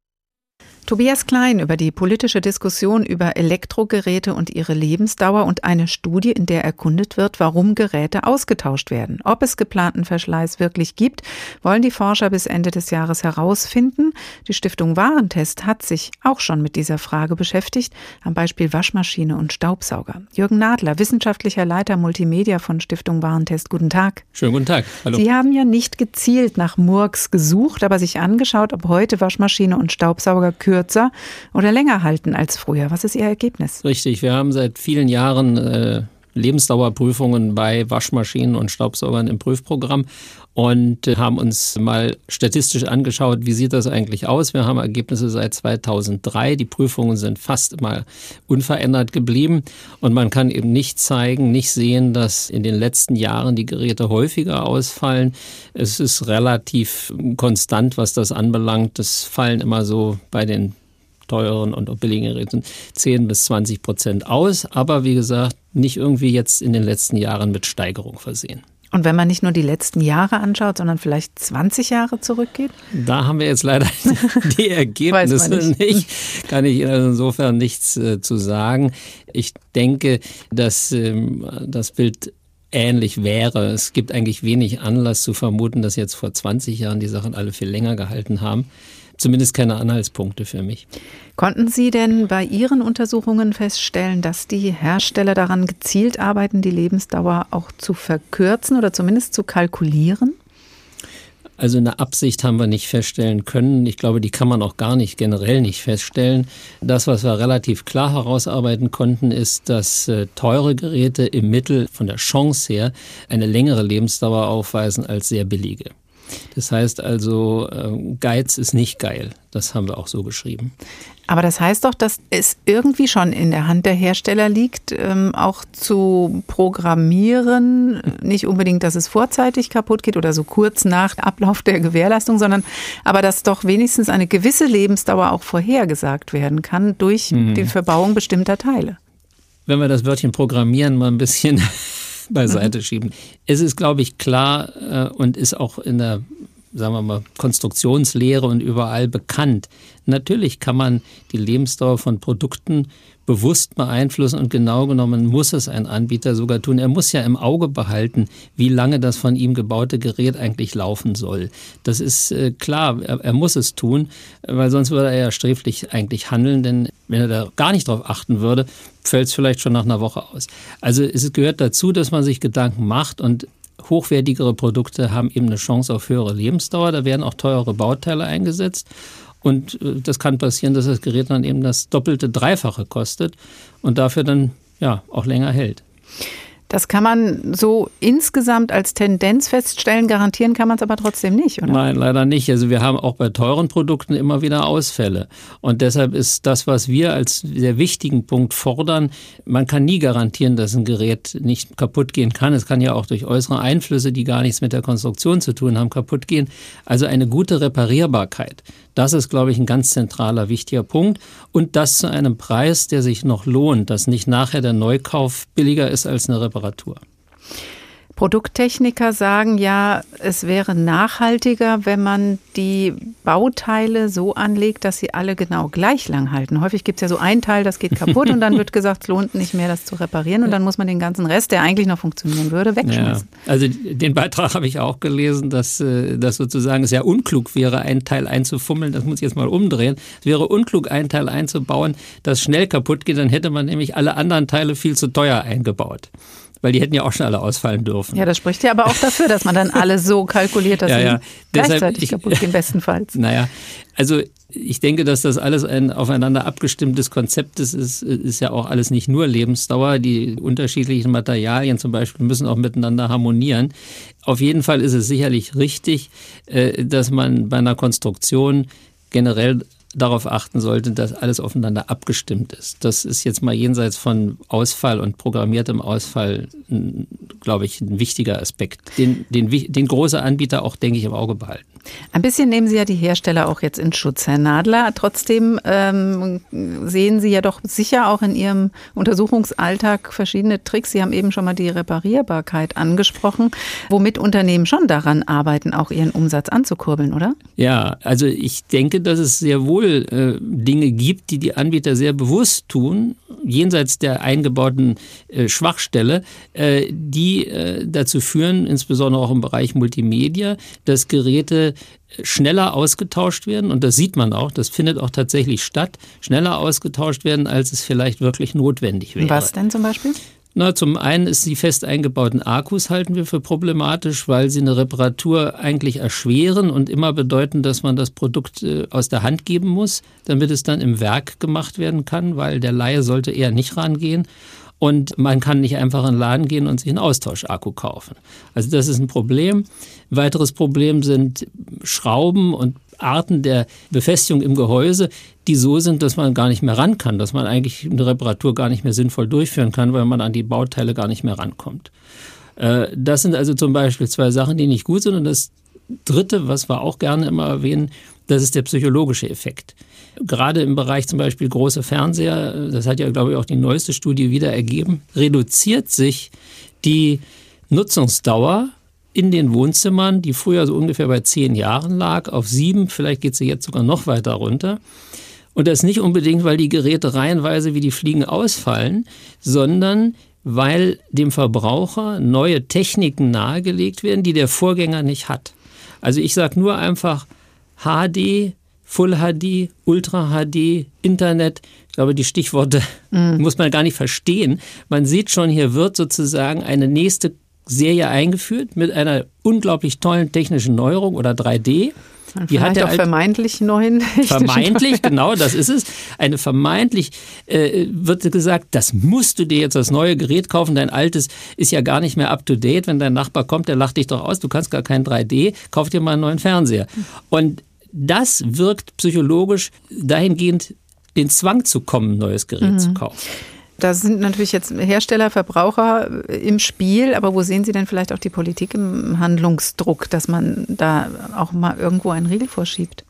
Speaker 3: Tobias Klein über die politische Diskussion über Elektrogeräte und ihre Lebensdauer und eine Studie, in der erkundet wird, warum Geräte ausgetauscht werden. Ob es geplanten Verschleiß wirklich gibt, wollen die Forscher bis Ende des Jahres herausfinden. Die Stiftung Warentest hat sich auch schon mit dieser Frage beschäftigt, am Beispiel Waschmaschine und Staubsauger. Jürgen Nadler, wissenschaftlicher Leiter Multimedia von Stiftung Warentest. Guten Tag.
Speaker 18: Schönen guten Tag. Hallo.
Speaker 3: Sie haben ja nicht gezielt nach Murks gesucht, aber sich angeschaut, ob heute Waschmaschine und Staubsauger kürzer oder länger halten als früher. Was ist Ihr Ergebnis?
Speaker 18: Richtig, wir haben seit vielen Jahren äh, Lebensdauerprüfungen bei Waschmaschinen und Staubsaugern im Prüfprogramm und äh, haben uns mal statistisch angeschaut, wie sieht das eigentlich aus. Wir haben Ergebnisse seit zweitausenddrei. Die Prüfungen sind fast immer unverändert geblieben und man kann eben nicht zeigen, nicht sehen, dass in den letzten Jahren die Geräte häufiger ausfallen. Es ist relativ konstant, was das anbelangt. Das fallen immer so bei den teuren und auch billigen Geräten zehn bis zwanzig Prozent aus. Aber wie gesagt, nicht irgendwie jetzt in den letzten Jahren mit Steigerung versehen.
Speaker 3: Und wenn man nicht nur die letzten Jahre anschaut, sondern vielleicht zwanzig Jahre zurückgeht?
Speaker 18: Da haben wir jetzt leider die Ergebnisse nicht. nicht. Kann ich insofern nichts äh, zu sagen. Ich denke, dass ähm, das Bild ähnlich wäre. Es gibt eigentlich wenig Anlass zu vermuten, dass jetzt vor zwanzig Jahren die Sachen alle viel länger gehalten haben. Zumindest keine Anhaltspunkte für mich.
Speaker 3: Konnten Sie denn bei Ihren Untersuchungen feststellen, dass die Hersteller daran gezielt arbeiten, die Lebensdauer auch zu verkürzen oder zumindest zu kalkulieren?
Speaker 18: Also eine Absicht haben wir nicht feststellen können. Ich glaube, die kann man auch gar nicht, generell nicht feststellen. Das, was wir relativ klar herausarbeiten konnten, ist, dass äh, teure Geräte im Mittel von der Chance her eine längere Lebensdauer aufweisen als sehr billige. Das heißt also, äh, Geiz ist nicht geil. Das haben wir auch so geschrieben.
Speaker 3: Aber das heißt doch, dass es irgendwie schon in der Hand der Hersteller liegt, ähm, auch zu programmieren. Nicht unbedingt, dass es vorzeitig kaputt geht oder so kurz nach Ablauf der Gewährleistung, sondern aber dass doch wenigstens eine gewisse Lebensdauer auch vorhergesagt werden kann durch mhm. die Verbauung bestimmter Teile.
Speaker 18: Wenn wir das Wörtchen programmieren mal ein bisschen beiseite mhm. schieben. Es ist, glaube ich, klar äh, und ist auch in der, sagen wir mal, Konstruktionslehre und überall bekannt. Natürlich kann man die Lebensdauer von Produkten bewusst beeinflussen und genau genommen muss es ein Anbieter sogar tun. Er muss ja im Auge behalten, wie lange das von ihm gebaute Gerät eigentlich laufen soll. Das ist äh, klar, er, er muss es tun, weil sonst würde er ja sträflich eigentlich handeln, denn wenn er da gar nicht drauf achten würde, fällt es vielleicht schon nach einer Woche aus. Also es gehört dazu, dass man sich Gedanken macht und hochwertigere Produkte haben eben eine Chance auf höhere Lebensdauer. Da werden auch teure Bauteile eingesetzt. Und das kann passieren, dass das Gerät dann eben das doppelte, dreifache kostet und dafür dann ja auch länger hält.
Speaker 3: Das kann man so insgesamt als Tendenz feststellen, garantieren kann man es aber trotzdem nicht, oder?
Speaker 18: Nein, leider nicht. Also wir haben auch bei teuren Produkten immer wieder Ausfälle. Und deshalb ist das, was wir als sehr wichtigen Punkt fordern, man kann nie garantieren, dass ein Gerät nicht kaputt gehen kann. Es kann ja auch durch äußere Einflüsse, die gar nichts mit der Konstruktion zu tun haben, kaputt gehen. Also eine gute Reparierbarkeit. Das ist, glaube ich, ein ganz zentraler, wichtiger Punkt. Und das zu einem Preis, der sich noch lohnt, dass nicht nachher der Neukauf billiger ist als eine Reparatur.
Speaker 3: Produkttechniker sagen ja, es wäre nachhaltiger, wenn man die Bauteile so anlegt, dass sie alle genau gleich lang halten. Häufig gibt es ja so ein Teil, das geht kaputt und dann wird gesagt, es lohnt nicht mehr, das zu reparieren und dann muss man den ganzen Rest, der eigentlich noch funktionieren würde, wegschmeißen.
Speaker 18: Ja, also den Beitrag habe ich auch gelesen, dass das sozusagen sehr unklug wäre, ein Teil einzufummeln. Das muss ich jetzt mal umdrehen. Es wäre unklug, ein Teil einzubauen, das schnell kaputt geht. Dann hätte man nämlich alle anderen Teile viel zu teuer eingebaut. Weil die hätten ja auch schon alle ausfallen dürfen.
Speaker 3: Ja, das spricht ja aber auch dafür, dass man dann alle so kalkuliert, dass ja, ja. sie gleichzeitig ich, kaputt gehen, bestenfalls.
Speaker 18: Naja, also ich denke, dass das alles ein aufeinander abgestimmtes Konzept ist. Es ist ja auch alles nicht nur Lebensdauer. Die unterschiedlichen Materialien zum Beispiel müssen auch miteinander harmonieren. Auf jeden Fall ist es sicherlich richtig, dass man bei einer Konstruktion generell darauf achten sollte, dass alles aufeinander abgestimmt ist. Das ist jetzt mal jenseits von Ausfall und programmiertem Ausfall, glaube ich, ein wichtiger Aspekt, den, den, den große Anbieter auch, denke ich, im Auge behalten.
Speaker 3: Ein bisschen nehmen Sie ja die Hersteller auch jetzt in Schutz, Herr Nadler. Trotzdem ähm, sehen Sie ja doch sicher auch in Ihrem Untersuchungsalltag verschiedene Tricks. Sie haben eben schon mal die Reparierbarkeit angesprochen, womit Unternehmen schon daran arbeiten, auch ihren Umsatz anzukurbeln, oder?
Speaker 18: Ja, also ich denke, dass es sehr wohl äh, Dinge gibt, die die Anbieter sehr bewusst tun, jenseits der eingebauten äh, Schwachstelle, äh, die äh, dazu führen, insbesondere auch im Bereich Multimedia, dass Geräte schneller ausgetauscht werden und das sieht man auch, das findet auch tatsächlich statt, schneller ausgetauscht werden, als es vielleicht wirklich notwendig wäre.
Speaker 3: Was denn zum Beispiel?
Speaker 18: Na, zum einen ist die fest eingebauten Akkus halten wir für problematisch, weil sie eine Reparatur eigentlich erschweren und immer bedeuten, dass man das Produkt äh, aus der Hand geben muss, damit es dann im Werk gemacht werden kann, weil der Laie sollte eher nicht rangehen. Und man kann nicht einfach in den Laden gehen und sich einen Austauschakku kaufen. Also das ist ein Problem. Ein weiteres Problem sind Schrauben und Arten der Befestigung im Gehäuse, die so sind, dass man gar nicht mehr ran kann, dass man eigentlich eine Reparatur gar nicht mehr sinnvoll durchführen kann, weil man an die Bauteile gar nicht mehr rankommt. Das sind also zum Beispiel zwei Sachen, die nicht gut sind. Und das Dritte, was wir auch gerne immer erwähnen, das ist der psychologische Effekt. Gerade im Bereich zum Beispiel große Fernseher, das hat ja, glaube ich, auch die neueste Studie wieder ergeben, reduziert sich die Nutzungsdauer in den Wohnzimmern, die früher so ungefähr bei zehn Jahren lag, auf sieben, vielleicht geht sie jetzt sogar noch weiter runter. Und das nicht unbedingt, weil die Geräte reihenweise wie die Fliegen ausfallen, sondern weil dem Verbraucher neue Techniken nahegelegt werden, die der Vorgänger nicht hat. Also ich sage nur einfach H D, Full H D, Ultra H D, Internet. Ich glaube, die Stichworte mhm. muss man gar nicht verstehen. Man sieht schon, hier wird sozusagen eine nächste Serie eingeführt mit einer unglaublich tollen technischen Neuerung oder drei D.
Speaker 3: Und die hat ja auch vermeintlich neuen.
Speaker 18: Vermeintlich, genau, das ist es. Eine vermeintlich äh, wird gesagt, das musst du dir jetzt das neue Gerät kaufen. Dein altes ist ja gar nicht mehr up to date. Wenn dein Nachbar kommt, der lacht dich doch aus. Du kannst gar kein drei D. Kauf dir mal einen neuen Fernseher. Und das wirkt psychologisch dahingehend, den Zwang zu kommen, ein neues Gerät mhm. zu kaufen.
Speaker 3: Da sind natürlich jetzt Hersteller, Verbraucher im Spiel, aber wo sehen Sie denn vielleicht auch die Politik im Handlungsdruck, dass man da auch mal irgendwo einen Riegel vorschiebt?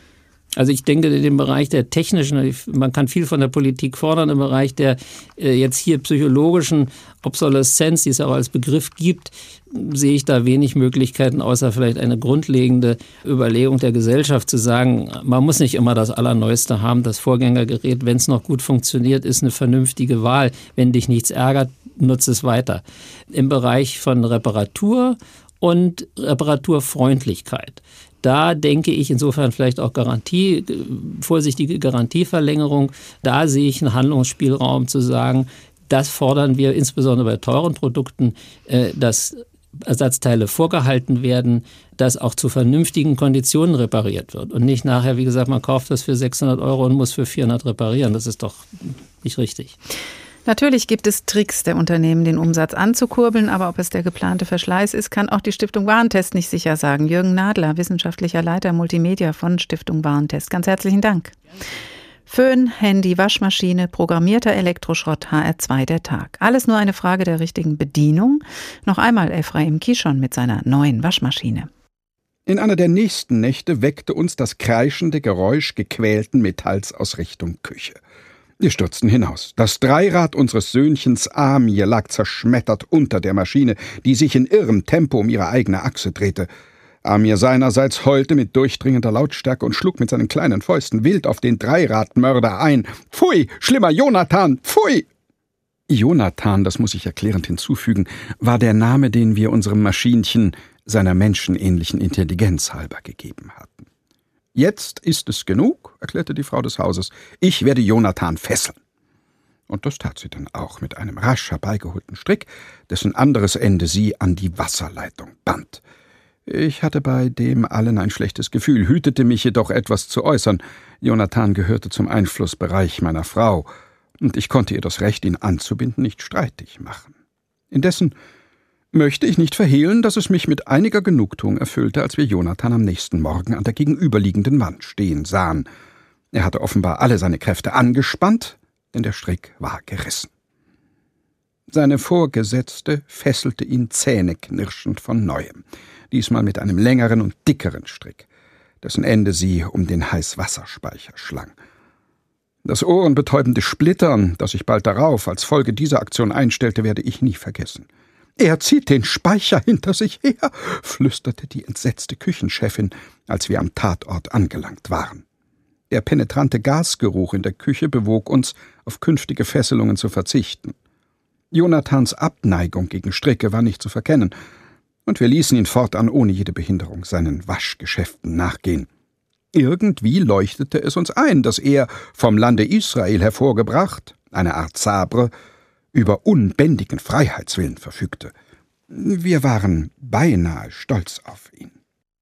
Speaker 18: Also ich denke, in dem Bereich der technischen, man kann viel von der Politik fordern, im Bereich der äh, jetzt hier psychologischen Obsoleszenz, die es auch als Begriff gibt, sehe ich da wenig Möglichkeiten, außer vielleicht eine grundlegende Überlegung der Gesellschaft zu sagen, man muss nicht immer das Allerneueste haben. Das Vorgängergerät, wenn es noch gut funktioniert, ist eine vernünftige Wahl. Wenn dich nichts ärgert, nutze es weiter. Im Bereich von Reparatur und Reparaturfreundlichkeit, da denke ich insofern vielleicht auch Garantie, vorsichtige Garantieverlängerung. Da sehe ich einen Handlungsspielraum zu sagen, das fordern wir insbesondere bei teuren Produkten, dass Ersatzteile vorgehalten werden, dass auch zu vernünftigen Konditionen repariert wird. Und nicht nachher, wie gesagt, man kauft das für sechshundert Euro und muss für vierhundert reparieren. Das ist doch nicht richtig.
Speaker 3: Natürlich gibt es Tricks der Unternehmen, den Umsatz anzukurbeln, aber ob es der geplante Verschleiß ist, kann auch die Stiftung Warentest nicht sicher sagen. Jürgen Nadler, wissenschaftlicher Leiter Multimedia von Stiftung Warentest. Ganz herzlichen Dank. Föhn, Handy, Waschmaschine, programmierter Elektroschrott, H R zwei der Tag. Alles nur eine Frage der richtigen Bedienung. Noch einmal Ephraim Kishon mit seiner neuen Waschmaschine.
Speaker 1: In einer der nächsten Nächte weckte uns das kreischende Geräusch gequälten Metalls aus Richtung Küche. Wir stürzten hinaus. Das Dreirad unseres Söhnchens Amir lag zerschmettert unter der Maschine, die sich in irrem Tempo um ihre eigene Achse drehte. Amir seinerseits heulte mit durchdringender Lautstärke und schlug mit seinen kleinen Fäusten wild auf den Dreiradmörder ein. »Pfui, schlimmer Jonathan, pfui!« Jonathan, das muss ich erklärend hinzufügen, war der Name, den wir unserem Maschinchen seiner menschenähnlichen Intelligenz halber gegeben hatten. »Jetzt ist es genug«, erklärte die Frau des Hauses. »Ich werde Jonathan fesseln.« Und das tat sie dann auch mit einem rasch herbeigeholten Strick, dessen anderes Ende sie an die Wasserleitung band. Ich hatte bei dem allen ein schlechtes Gefühl, hütete mich jedoch etwas zu äußern. Jonathan gehörte zum Einflussbereich meiner Frau, und ich konnte ihr das Recht, ihn anzubinden, nicht streitig machen. Indessen möchte ich nicht verhehlen, dass es mich mit einiger Genugtuung erfüllte, als wir Jonathan am nächsten Morgen an der gegenüberliegenden Wand stehen sahen. Er hatte offenbar alle seine Kräfte angespannt, denn der Strick war gerissen. Seine Vorgesetzte fesselte ihn zähneknirschend von Neuem, diesmal mit einem längeren und dickeren Strick, dessen Ende sie um den Heißwasserspeicher schlang. Das ohrenbetäubende Splittern, das sich bald darauf als Folge dieser Aktion einstellte, werde ich nie vergessen. »Er zieht den Speicher hinter sich her«, flüsterte die entsetzte Küchenchefin, als wir am Tatort angelangt waren. Der penetrante Gasgeruch in der Küche bewog uns, auf künftige Fesselungen zu verzichten. Jonathans Abneigung gegen Stricke war nicht zu verkennen, und wir ließen ihn fortan ohne jede Behinderung seinen Waschgeschäften nachgehen. Irgendwie leuchtete es uns ein, dass er, vom Lande Israel hervorgebracht, eine Art Sabre, über unbändigen Freiheitswillen verfügte. Wir waren beinahe stolz auf ihn.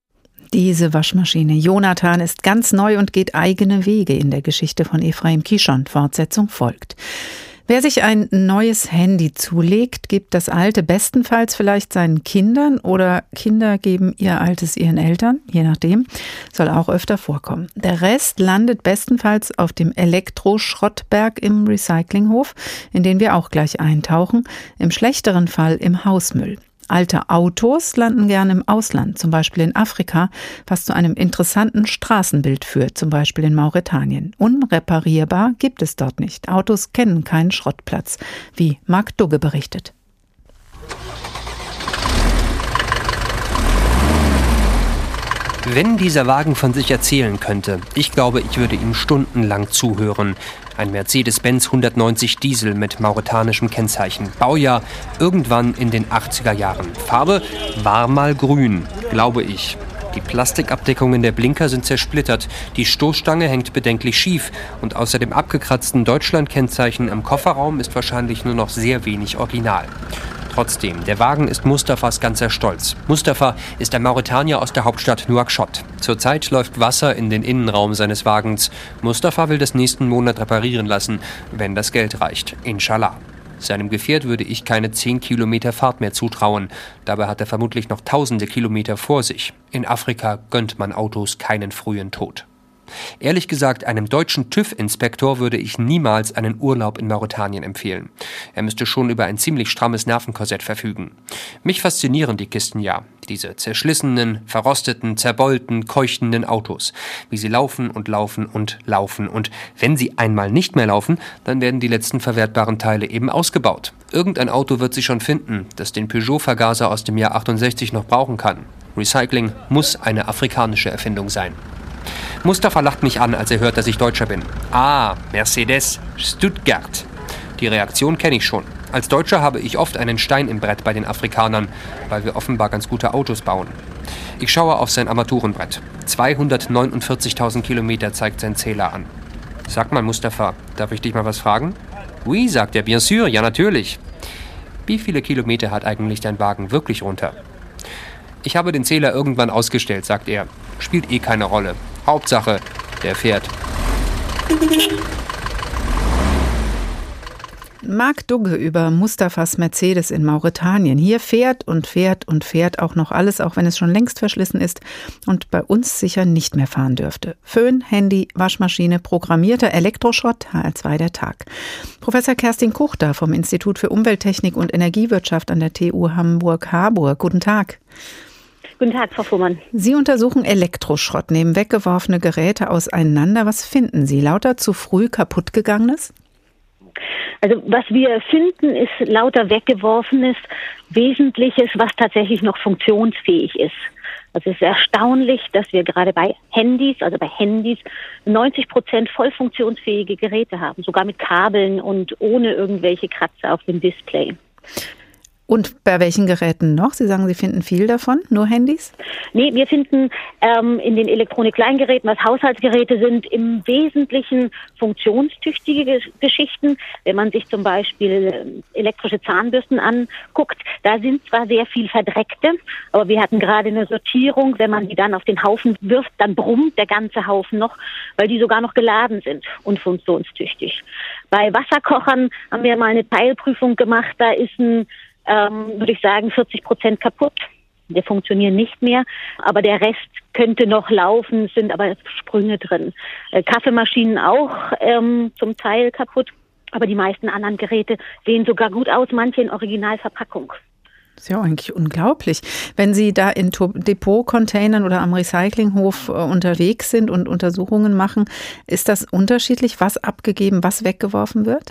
Speaker 3: Diese Waschmaschine Jonathan ist ganz neu und geht eigene Wege in der Geschichte von Ephraim Kishon. Fortsetzung folgt. Wer sich ein neues Handy zulegt, gibt das alte bestenfalls vielleicht seinen Kindern oder Kinder geben ihr altes ihren Eltern, je nachdem, soll auch öfter vorkommen. Der Rest landet bestenfalls auf dem Elektroschrottberg im Recyclinghof, in den wir auch gleich eintauchen, im schlechteren Fall im Hausmüll. Alte Autos landen gerne im Ausland, zum Beispiel in Afrika, was zu einem interessanten Straßenbild führt, zum Beispiel in Mauretanien. Unreparierbar gibt es dort nicht. Autos kennen keinen Schrottplatz, wie Marc Dugge berichtet.
Speaker 19: Wenn dieser Wagen von sich erzählen könnte, ich glaube, ich würde ihm stundenlang zuhören. Ein Mercedes-Benz hundertneunzig Diesel mit mauretanischem Kennzeichen. Baujahr irgendwann in den achtziger Jahren. Farbe war mal grün, glaube ich. Die Plastikabdeckungen der Blinker sind zersplittert, die Stoßstange hängt bedenklich schief und außer dem abgekratzten Deutschland-Kennzeichen im Kofferraum ist wahrscheinlich nur noch sehr wenig Original. Trotzdem, der Wagen ist Mustafas ganzer Stolz. Mustafa ist ein Mauretanier aus der Hauptstadt Nouakchott. Zurzeit läuft Wasser in den Innenraum seines Wagens. Mustafa will das nächsten Monat reparieren lassen, wenn das Geld reicht. Inshallah. Seinem Gefährt würde ich keine zehn Kilometer Fahrt mehr zutrauen. Dabei hat er vermutlich noch tausende Kilometer vor sich. In Afrika gönnt man Autos keinen frühen Tod. Ehrlich gesagt, einem deutschen TÜV-Inspektor würde ich niemals einen Urlaub in Mauretanien empfehlen. Er müsste schon über ein ziemlich strammes Nervenkorsett verfügen. Mich faszinieren die Kisten ja. Diese zerschlissenen, verrosteten, zerbeulten, keuchenden Autos. Wie sie laufen und laufen und laufen. Und wenn sie einmal nicht mehr laufen, dann werden die letzten verwertbaren Teile eben ausgebaut. Irgendein Auto wird sich schon finden, das den Peugeot-Vergaser aus dem Jahr achtundsechzig noch brauchen kann. Recycling muss eine afrikanische Erfindung sein. Mustafa lacht mich an, als er hört, dass ich Deutscher bin. Ah, Mercedes, Stuttgart. Die Reaktion kenne ich schon. Als Deutscher habe ich oft einen Stein im Brett bei den Afrikanern, weil wir offenbar ganz gute Autos bauen. Ich schaue auf sein Armaturenbrett. zweihundertneunundvierzigtausend Kilometer zeigt sein Zähler an. Sag mal, Mustafa, darf ich dich mal was fragen? Oui, sagt er, bien sûr, ja natürlich. Wie viele Kilometer hat eigentlich dein Wagen wirklich runter? Ich habe den Zähler irgendwann ausgestellt, sagt er. Spielt eh keine Rolle. Hauptsache, der fährt.
Speaker 3: Marc Dugge über Mustafas Mercedes in Mauretanien. Hier fährt und fährt und fährt auch noch alles, auch wenn es schon längst verschlissen ist und bei uns sicher nicht mehr fahren dürfte. Föhn, Handy, Waschmaschine, programmierter Elektroschrott, H R zwei der Tag. Professor Kerstin Kuchter vom Institut für Umwelttechnik und Energiewirtschaft an der T U Hamburg-Harburg. Guten Tag.
Speaker 20: Guten Tag, Frau Fuhrmann.
Speaker 3: Sie untersuchen Elektroschrott, nehmen weggeworfene Geräte auseinander. Was finden Sie? Lauter zu früh kaputtgegangenes?
Speaker 20: Also was wir finden, ist lauter weggeworfenes Wesentliches, was tatsächlich noch funktionsfähig ist. Also es ist erstaunlich, dass wir gerade bei Handys, also bei Handys, neunzig Prozent voll funktionsfähige Geräte haben, sogar mit Kabeln und ohne irgendwelche Kratzer auf dem Display.
Speaker 3: Und bei welchen Geräten noch? Sie sagen, Sie finden viel davon, nur Handys?
Speaker 20: Nee, wir finden ähm, in den Elektronik-Kleingeräten, was Haushaltsgeräte sind, im Wesentlichen funktionstüchtige Geschichten. Wenn man sich zum Beispiel elektrische Zahnbürsten anguckt, da sind zwar sehr viel verdreckte, aber wir hatten gerade eine Sortierung, wenn man die dann auf den Haufen wirft, dann brummt der ganze Haufen noch, weil die sogar noch geladen sind und funktionstüchtig. Bei Wasserkochern haben wir mal eine Teilprüfung gemacht, da ist ein Ähm, würde ich sagen, vierzig Prozent kaputt. Die funktionieren nicht mehr, aber der Rest könnte noch laufen, es sind aber Sprünge drin. Äh, Kaffeemaschinen auch ähm, zum Teil kaputt, aber die meisten anderen Geräte sehen sogar gut aus, manche in Originalverpackung.
Speaker 3: Das ist ja eigentlich unglaublich. Wenn Sie da in Depotcontainern oder am Recyclinghof äh, unterwegs sind und Untersuchungen machen, ist das unterschiedlich, was abgegeben, was weggeworfen wird?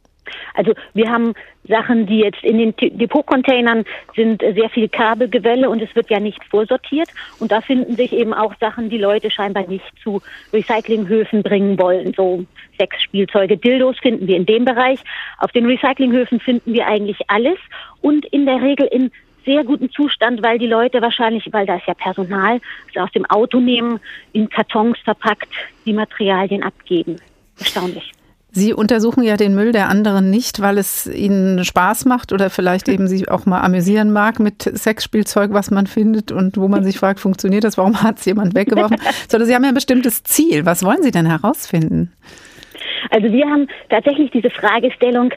Speaker 20: Also wir haben Sachen, die jetzt in den Depotcontainern sind, sehr viel Kabelgewelle und es wird ja nicht vorsortiert. Und da finden sich eben auch Sachen, die Leute scheinbar nicht zu Recyclinghöfen bringen wollen. So Sexspielzeuge, Dildos finden wir in dem Bereich. Auf den Recyclinghöfen finden wir eigentlich alles und in der Regel in sehr guten Zustand, weil die Leute wahrscheinlich, weil da ist ja Personal, das aus dem Auto nehmen, in Kartons verpackt, die Materialien abgeben. Erstaunlich.
Speaker 3: Sie untersuchen ja den Müll der anderen nicht, weil es Ihnen Spaß macht oder vielleicht eben sich auch mal amüsieren mag mit Sexspielzeug, was man findet und wo man sich fragt, funktioniert das, warum hat es jemand weggeworfen? Sondern Sie haben ja ein bestimmtes Ziel. Was wollen Sie denn herausfinden?
Speaker 20: Also wir haben tatsächlich diese Fragestellung,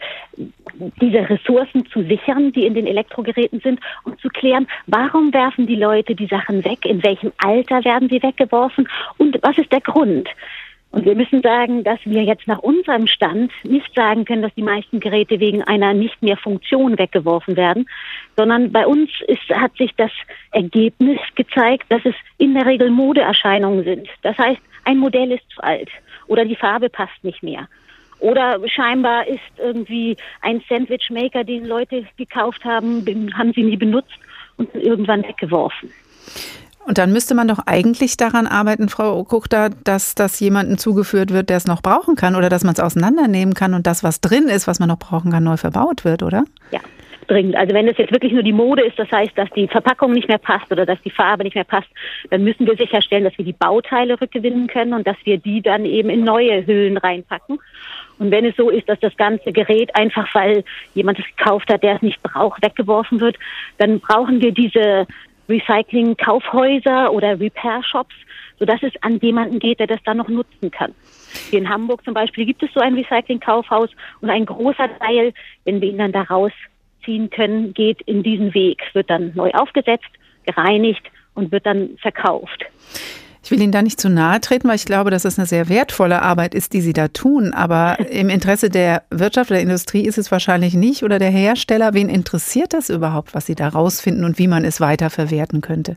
Speaker 20: diese Ressourcen zu sichern, die in den Elektrogeräten sind, und zu klären, warum werfen die Leute die Sachen weg, in welchem Alter werden sie weggeworfen und was ist der Grund? Und wir müssen sagen, dass wir jetzt nach unserem Stand nicht sagen können, dass die meisten Geräte wegen einer nicht mehr Funktion weggeworfen werden, sondern bei uns ist, hat sich das Ergebnis gezeigt, dass es in der Regel Modeerscheinungen sind. Das heißt, ein Modell ist zu alt oder die Farbe passt nicht mehr. Oder scheinbar ist irgendwie ein Sandwichmaker, den Leute gekauft haben, haben sie nie benutzt und irgendwann weggeworfen.
Speaker 3: Und dann müsste man doch eigentlich daran arbeiten, Frau Kuchter, dass das jemandem zugeführt wird, der es noch brauchen kann oder dass man es auseinandernehmen kann und das, was drin ist, was man noch brauchen kann, neu verbaut wird, oder?
Speaker 20: Ja, dringend. Also wenn es jetzt wirklich nur die Mode ist, das heißt, dass die Verpackung nicht mehr passt oder dass die Farbe nicht mehr passt, dann müssen wir sicherstellen, dass wir die Bauteile rückgewinnen können und dass wir die dann eben in neue Hüllen reinpacken. Und wenn es so ist, dass das ganze Gerät einfach, weil jemand es gekauft hat, der es nicht braucht, weggeworfen wird, dann brauchen wir diese Recycling-Kaufhäuser oder Repair-Shops, sodass es an jemanden geht, der das dann noch nutzen kann. Hier in Hamburg zum Beispiel gibt es so ein Recycling-Kaufhaus und ein großer Teil, wenn wir ihn dann da rausziehen können, geht in diesen Weg, wird dann neu aufgesetzt, gereinigt und wird dann verkauft.
Speaker 3: Ich will Ihnen da nicht zu nahe treten, weil ich glaube, dass es eine sehr wertvolle Arbeit ist, die Sie da tun. Aber im Interesse der Wirtschaft, der Industrie ist es wahrscheinlich nicht oder der Hersteller. Wen interessiert das überhaupt, was Sie da rausfinden und wie man es weiterverwerten könnte?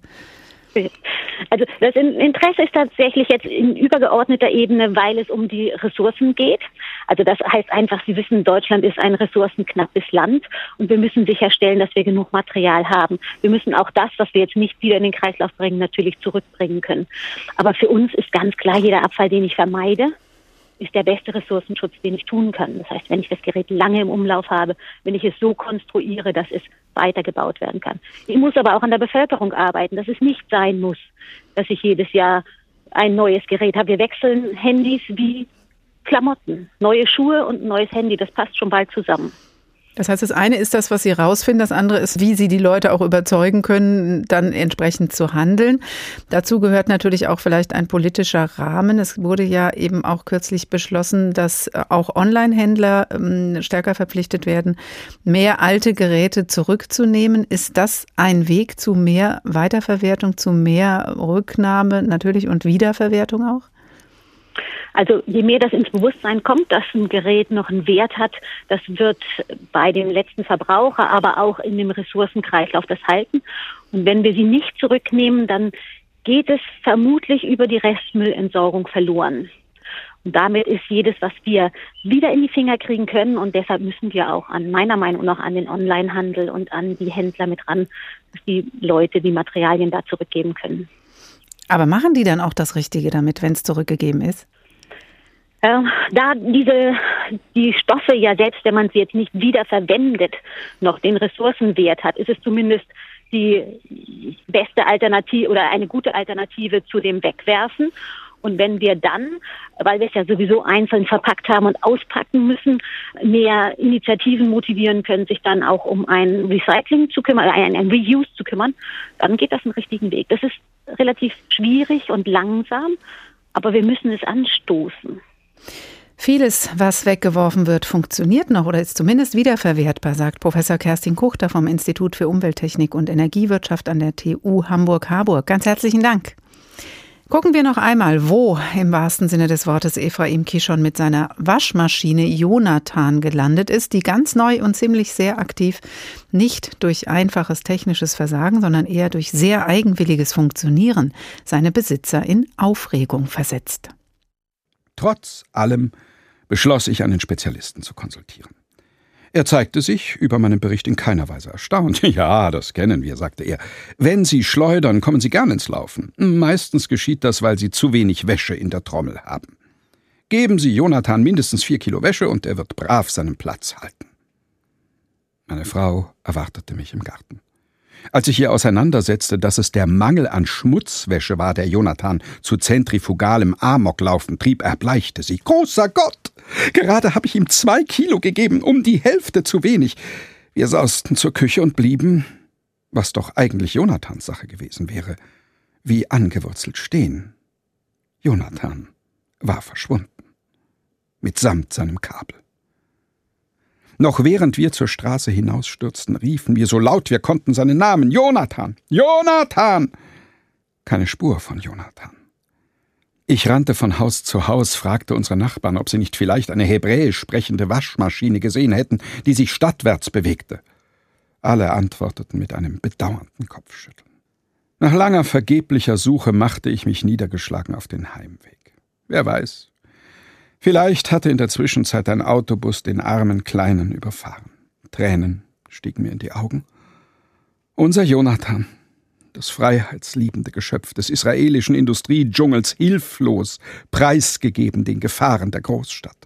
Speaker 20: Also das Interesse ist tatsächlich jetzt in übergeordneter Ebene, weil es um die Ressourcen geht. Also das heißt einfach, Sie wissen, Deutschland ist ein ressourcenknappes Land und wir müssen sicherstellen, dass wir genug Material haben. Wir müssen auch das, was wir jetzt nicht wieder in den Kreislauf bringen, natürlich zurückbringen können. Aber für uns ist ganz klar, jeder Abfall, den ich vermeide, ist der beste Ressourcenschutz, den ich tun kann. Das heißt, wenn ich das Gerät lange im Umlauf habe, wenn ich es so konstruiere, dass es weitergebaut werden kann. Ich muss aber auch an der Bevölkerung arbeiten, dass es nicht sein muss, dass ich jedes Jahr ein neues Gerät habe. Wir wechseln Handys wie Klamotten. Neue Schuhe und ein neues Handy, das passt schon bald zusammen.
Speaker 3: Das heißt, das eine ist das, was Sie rausfinden, das andere ist, wie Sie die Leute auch überzeugen können, dann entsprechend zu handeln. Dazu gehört natürlich auch vielleicht ein politischer Rahmen. Es wurde ja eben auch kürzlich beschlossen, dass auch Online-Händler stärker verpflichtet werden, mehr alte Geräte zurückzunehmen. Ist das ein Weg zu mehr Weiterverwertung, zu mehr Rücknahme natürlich und Wiederverwertung auch?
Speaker 20: Also je mehr das ins Bewusstsein kommt, dass ein Gerät noch einen Wert hat, das wird bei dem letzten Verbraucher, aber auch in dem Ressourcenkreislauf das halten. Und wenn wir sie nicht zurücknehmen, dann geht es vermutlich über die Restmüllentsorgung verloren. Und damit ist jedes, was wir wieder in die Finger kriegen können, und deshalb müssen wir auch an meiner Meinung nach an den Onlinehandel und an die Händler mit ran, dass die Leute die Materialien da zurückgeben können.
Speaker 3: Aber machen die dann auch das Richtige damit, wenn es zurückgegeben ist?
Speaker 20: Äh, da diese die Stoffe ja selbst, wenn man sie jetzt nicht wieder verwendet, noch den Ressourcenwert hat, ist es zumindest die beste Alternative oder eine gute Alternative zu dem Wegwerfen. Und wenn wir dann, weil wir es ja sowieso einzeln verpackt haben und auspacken müssen, mehr Initiativen motivieren können, sich dann auch um ein Recycling zu kümmern, ein, ein Reuse zu kümmern, dann geht das einen richtigen Weg. Das ist relativ schwierig und langsam, aber wir müssen es anstoßen.
Speaker 3: Vieles, was weggeworfen wird, funktioniert noch oder ist zumindest wiederverwertbar, sagt Professor Kerstin Kuchter vom Institut für Umwelttechnik und Energiewirtschaft an der T U Hamburg-Harburg. Ganz herzlichen Dank. Gucken wir noch einmal, wo im wahrsten Sinne des Wortes Ephraim Kishon mit seiner Waschmaschine Jonathan gelandet ist, die ganz neu und ziemlich sehr aktiv nicht durch einfaches technisches Versagen, sondern eher durch sehr eigenwilliges Funktionieren seine Besitzer in Aufregung versetzt.
Speaker 1: Trotz allem beschloss ich, einen Spezialisten zu konsultieren. Er zeigte sich über meinen Bericht in keiner Weise erstaunt. Ja, das kennen wir, sagte er. Wenn Sie schleudern, kommen Sie gern ins Laufen. Meistens geschieht das, weil Sie zu wenig Wäsche in der Trommel haben. Geben Sie Jonathan mindestens vier Kilo Wäsche und er wird brav seinen Platz halten. Meine Frau erwartete mich im Garten. Als ich ihr auseinandersetzte, dass es der Mangel an Schmutzwäsche war, der Jonathan zu zentrifugalem Amoklaufen trieb, erbleichte sie. Großer Gott! Gerade habe ich ihm zwei Kilo gegeben, um die Hälfte zu wenig. Wir sausten zur Küche und blieben, was doch eigentlich Jonathans Sache gewesen wäre, wie angewurzelt stehen. Jonathan war verschwunden, mitsamt seinem Kabel. Noch während wir zur Straße hinausstürzten, riefen wir so laut wir konnten seinen Namen. Jonathan! Jonathan! Keine Spur von Jonathan. Ich rannte von Haus zu Haus, fragte unsere Nachbarn, ob sie nicht vielleicht eine hebräisch sprechende Waschmaschine gesehen hätten, die sich stadtwärts bewegte. Alle antworteten mit einem bedauernden Kopfschütteln. Nach langer vergeblicher Suche machte ich mich niedergeschlagen auf den Heimweg. Wer weiß, vielleicht hatte in der Zwischenzeit ein Autobus den armen Kleinen überfahren. Tränen stiegen mir in die Augen. Unser Jonathan, das freiheitsliebende Geschöpf des israelischen Industriedschungels, hilflos, preisgegeben den Gefahren der Großstadt.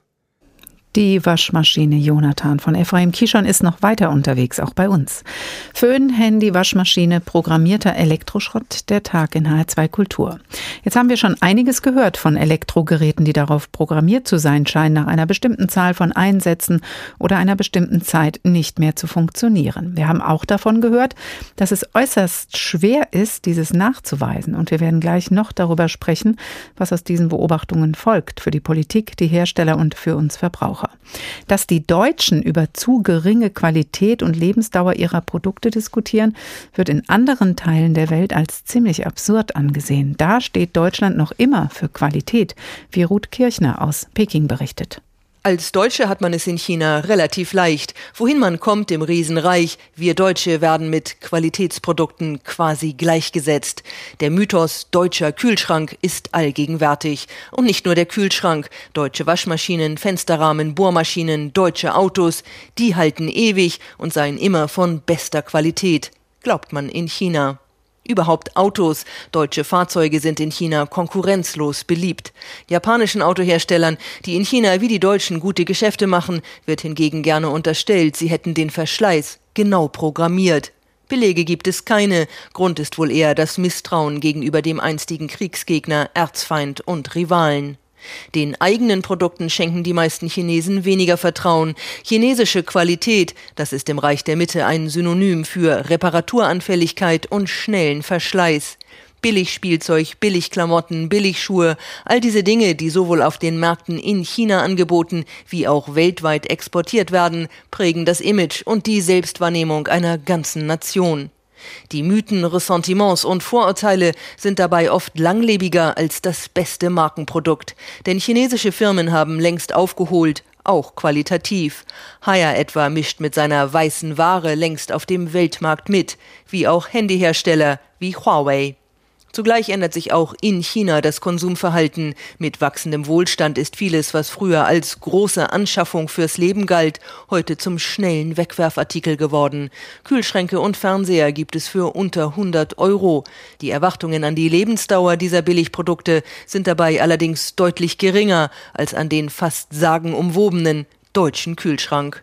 Speaker 3: Die Waschmaschine Jonathan von Ephraim Kishon ist noch weiter unterwegs, auch bei uns. Föhn, Handy, Waschmaschine, programmierter Elektroschrott, der Tag in H R zwei Kultur. Jetzt haben wir schon einiges gehört von Elektrogeräten, die darauf programmiert zu sein scheinen, nach einer bestimmten Zahl von Einsätzen oder einer bestimmten Zeit nicht mehr zu funktionieren. Wir haben auch davon gehört, dass es äußerst schwer ist, dieses nachzuweisen. Und wir werden gleich noch darüber sprechen, was aus diesen Beobachtungen folgt für die Politik, die Hersteller und für uns Verbraucher. Dass die Deutschen über zu geringe Qualität und Lebensdauer ihrer Produkte diskutieren, wird in anderen Teilen der Welt als ziemlich absurd angesehen. Da steht Deutschland noch immer für Qualität, wie Ruth Kirchner aus Peking berichtet.
Speaker 21: Als Deutsche hat man es in China relativ leicht. Wohin man kommt im Riesenreich, wir Deutsche werden mit Qualitätsprodukten quasi gleichgesetzt. Der Mythos deutscher Kühlschrank ist allgegenwärtig. Und nicht nur der Kühlschrank. Deutsche Waschmaschinen, Fensterrahmen, Bohrmaschinen, deutsche Autos, die halten ewig und seien immer von bester Qualität. Glaubt man in China. Überhaupt Autos. Deutsche Fahrzeuge sind in China konkurrenzlos beliebt. Japanischen Autoherstellern, die in China wie die Deutschen gute Geschäfte machen, wird hingegen gerne unterstellt, sie hätten den Verschleiß genau programmiert. Belege gibt es keine. Grund ist wohl eher das Misstrauen gegenüber dem einstigen Kriegsgegner, Erzfeind und Rivalen. Den eigenen Produkten schenken die meisten Chinesen weniger Vertrauen. Chinesische Qualität, das ist im Reich der Mitte ein Synonym für Reparaturanfälligkeit und schnellen Verschleiß. Billigspielzeug, Billigklamotten, Billigschuhe, all diese Dinge, die sowohl auf den Märkten in China angeboten wie auch weltweit exportiert werden, prägen das Image und die Selbstwahrnehmung einer ganzen Nation. Die Mythen, Ressentiments und Vorurteile sind dabei oft langlebiger als das beste Markenprodukt. Denn chinesische Firmen haben längst aufgeholt, auch qualitativ. Haier etwa mischt mit seiner weißen Ware längst auf dem Weltmarkt mit, wie auch Handyhersteller wie Huawei. Zugleich ändert sich auch in China das Konsumverhalten. Mit wachsendem Wohlstand ist vieles, was früher als große Anschaffung fürs Leben galt, heute zum schnellen Wegwerfartikel geworden. Kühlschränke und Fernseher gibt es für unter hundert Euro. Die Erwartungen an die Lebensdauer dieser Billigprodukte sind dabei allerdings deutlich geringer als an den fast sagenumwobenen deutschen Kühlschrank.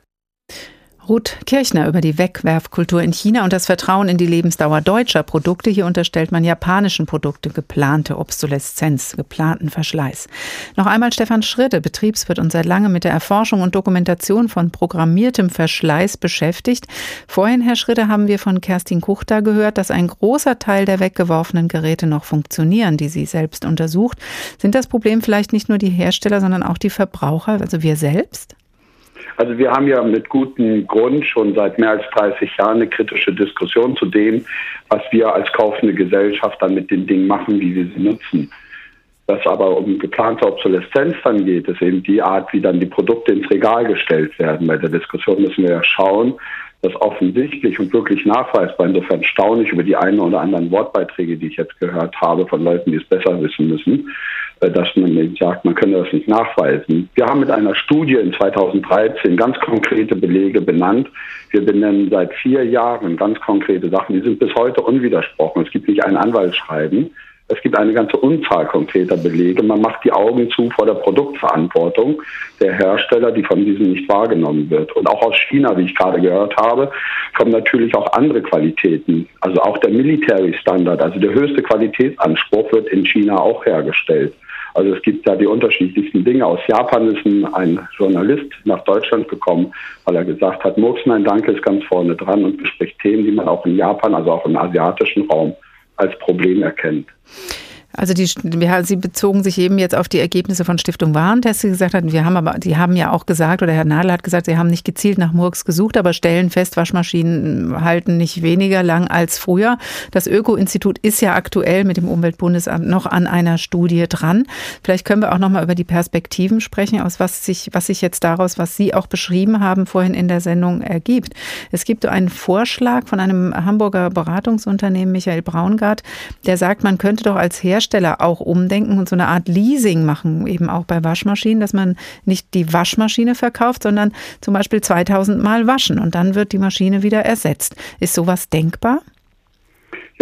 Speaker 3: Ruth Kirchner über die Wegwerfkultur in China und das Vertrauen in die Lebensdauer deutscher Produkte. Hier unterstellt man japanischen Produkte geplante Obsoleszenz, geplanten Verschleiß. Noch einmal Stefan Schridde, Betriebswirt und seit langem mit der Erforschung und Dokumentation von programmiertem Verschleiß beschäftigt. Vorhin, Herr Schridde, haben wir von Kerstin Kuchta gehört, dass ein großer Teil der weggeworfenen Geräte noch funktionieren, die sie selbst untersucht. Sind das Problem vielleicht nicht nur die Hersteller, sondern auch die Verbraucher, also wir selbst?
Speaker 15: Also wir haben ja mit gutem Grund schon seit mehr als dreißig Jahren eine kritische Diskussion zu dem, was wir als kaufende Gesellschaft dann mit den Dingen machen, wie wir sie nutzen. Was aber um geplante Obsoleszenz dann geht, ist eben die Art, wie dann die Produkte ins Regal gestellt werden. Bei der Diskussion müssen wir ja schauen, dass offensichtlich und wirklich nachweisbar, insofern staune ich über die einen oder anderen Wortbeiträge, die ich jetzt gehört habe von Leuten, die es besser wissen müssen, dass man eben sagt, man könne das nicht nachweisen. Wir haben mit einer Studie in zweitausenddreizehn ganz konkrete Belege benannt. Wir benennen seit vier Jahren ganz konkrete Sachen, die sind bis heute unwidersprochen. Es gibt nicht ein Anwaltsschreiben. Es gibt eine ganze Unzahl konkreter Belege. Man macht die Augen zu vor der Produktverantwortung der Hersteller, die von diesem nicht wahrgenommen wird. Und auch aus China, wie ich gerade gehört habe, kommen natürlich auch andere Qualitäten. Also auch der Military Standard, also der höchste Qualitätsanspruch, wird in China auch hergestellt. Also es gibt da die unterschiedlichsten Dinge. Aus Japan ist ein, ein Journalist nach Deutschland gekommen, weil er gesagt hat, Murks, nein, danke, ist ganz vorne dran und bespricht Themen, die man auch in Japan, also auch im asiatischen Raum, als Problem erkennt.
Speaker 3: Also die, Sie bezogen sich eben jetzt auf die Ergebnisse von Stiftung Warentest, die gesagt hatten, wir haben aber, die haben ja auch gesagt, oder Herr Nadel hat gesagt, sie haben nicht gezielt nach Murks gesucht, aber stellen fest, Waschmaschinen halten nicht weniger lang als früher. Das Öko-Institut ist ja aktuell mit dem Umweltbundesamt noch an einer Studie dran. Vielleicht können wir auch noch mal über die Perspektiven sprechen, aus was sich, was sich jetzt daraus, was Sie auch beschrieben haben vorhin in der Sendung, ergibt. Es gibt einen Vorschlag von einem Hamburger Beratungsunternehmen, Michael Braungart, der sagt, man könnte doch als Hersteller auch umdenken und so eine Art Leasing machen, eben auch bei Waschmaschinen, dass man nicht die Waschmaschine verkauft, sondern zum Beispiel zweitausend Mal waschen und dann wird die Maschine wieder ersetzt. Ist sowas denkbar?
Speaker 15: Ja,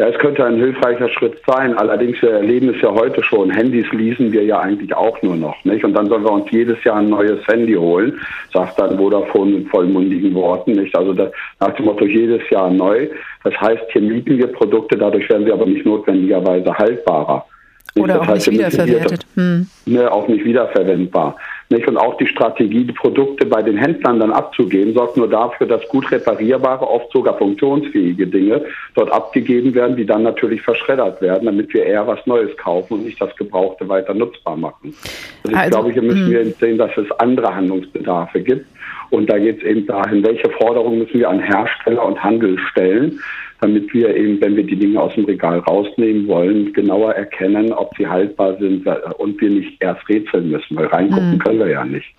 Speaker 15: Ja, es könnte ein hilfreicher Schritt sein. Allerdings, wir erleben es ja heute schon. Handys leasen wir ja eigentlich auch nur noch, nicht? Und dann sollen wir uns jedes Jahr ein neues Handy holen, sagt dann Vodafone mit vollmundigen Worten, nicht? Also das, nach dem Motto jedes Jahr neu. Das heißt, hier mieten wir Produkte, dadurch werden sie aber nicht notwendigerweise haltbarer.
Speaker 3: Oder
Speaker 15: das
Speaker 3: auch
Speaker 15: heißt,
Speaker 3: nicht wiederverwertet. Hm.
Speaker 15: Ne, auch nicht wiederverwendbar. Nicht? Und auch die Strategie, die Produkte bei den Händlern dann abzugeben, sorgt nur dafür, dass gut reparierbare, oft sogar funktionsfähige Dinge dort abgegeben werden, die dann natürlich verschreddert werden, damit wir eher was Neues kaufen und nicht das Gebrauchte weiter nutzbar machen. Also, also ich glaube, hier müssen wir sehen, dass es andere Handlungsbedarfe gibt. Und da geht es eben dahin, welche Forderungen müssen wir an Hersteller und Handel stellen, damit wir eben, wenn wir die Dinge aus dem Regal rausnehmen wollen, genauer erkennen, ob sie haltbar sind und wir nicht erst rätseln müssen, weil reingucken hm. können wir ja nicht.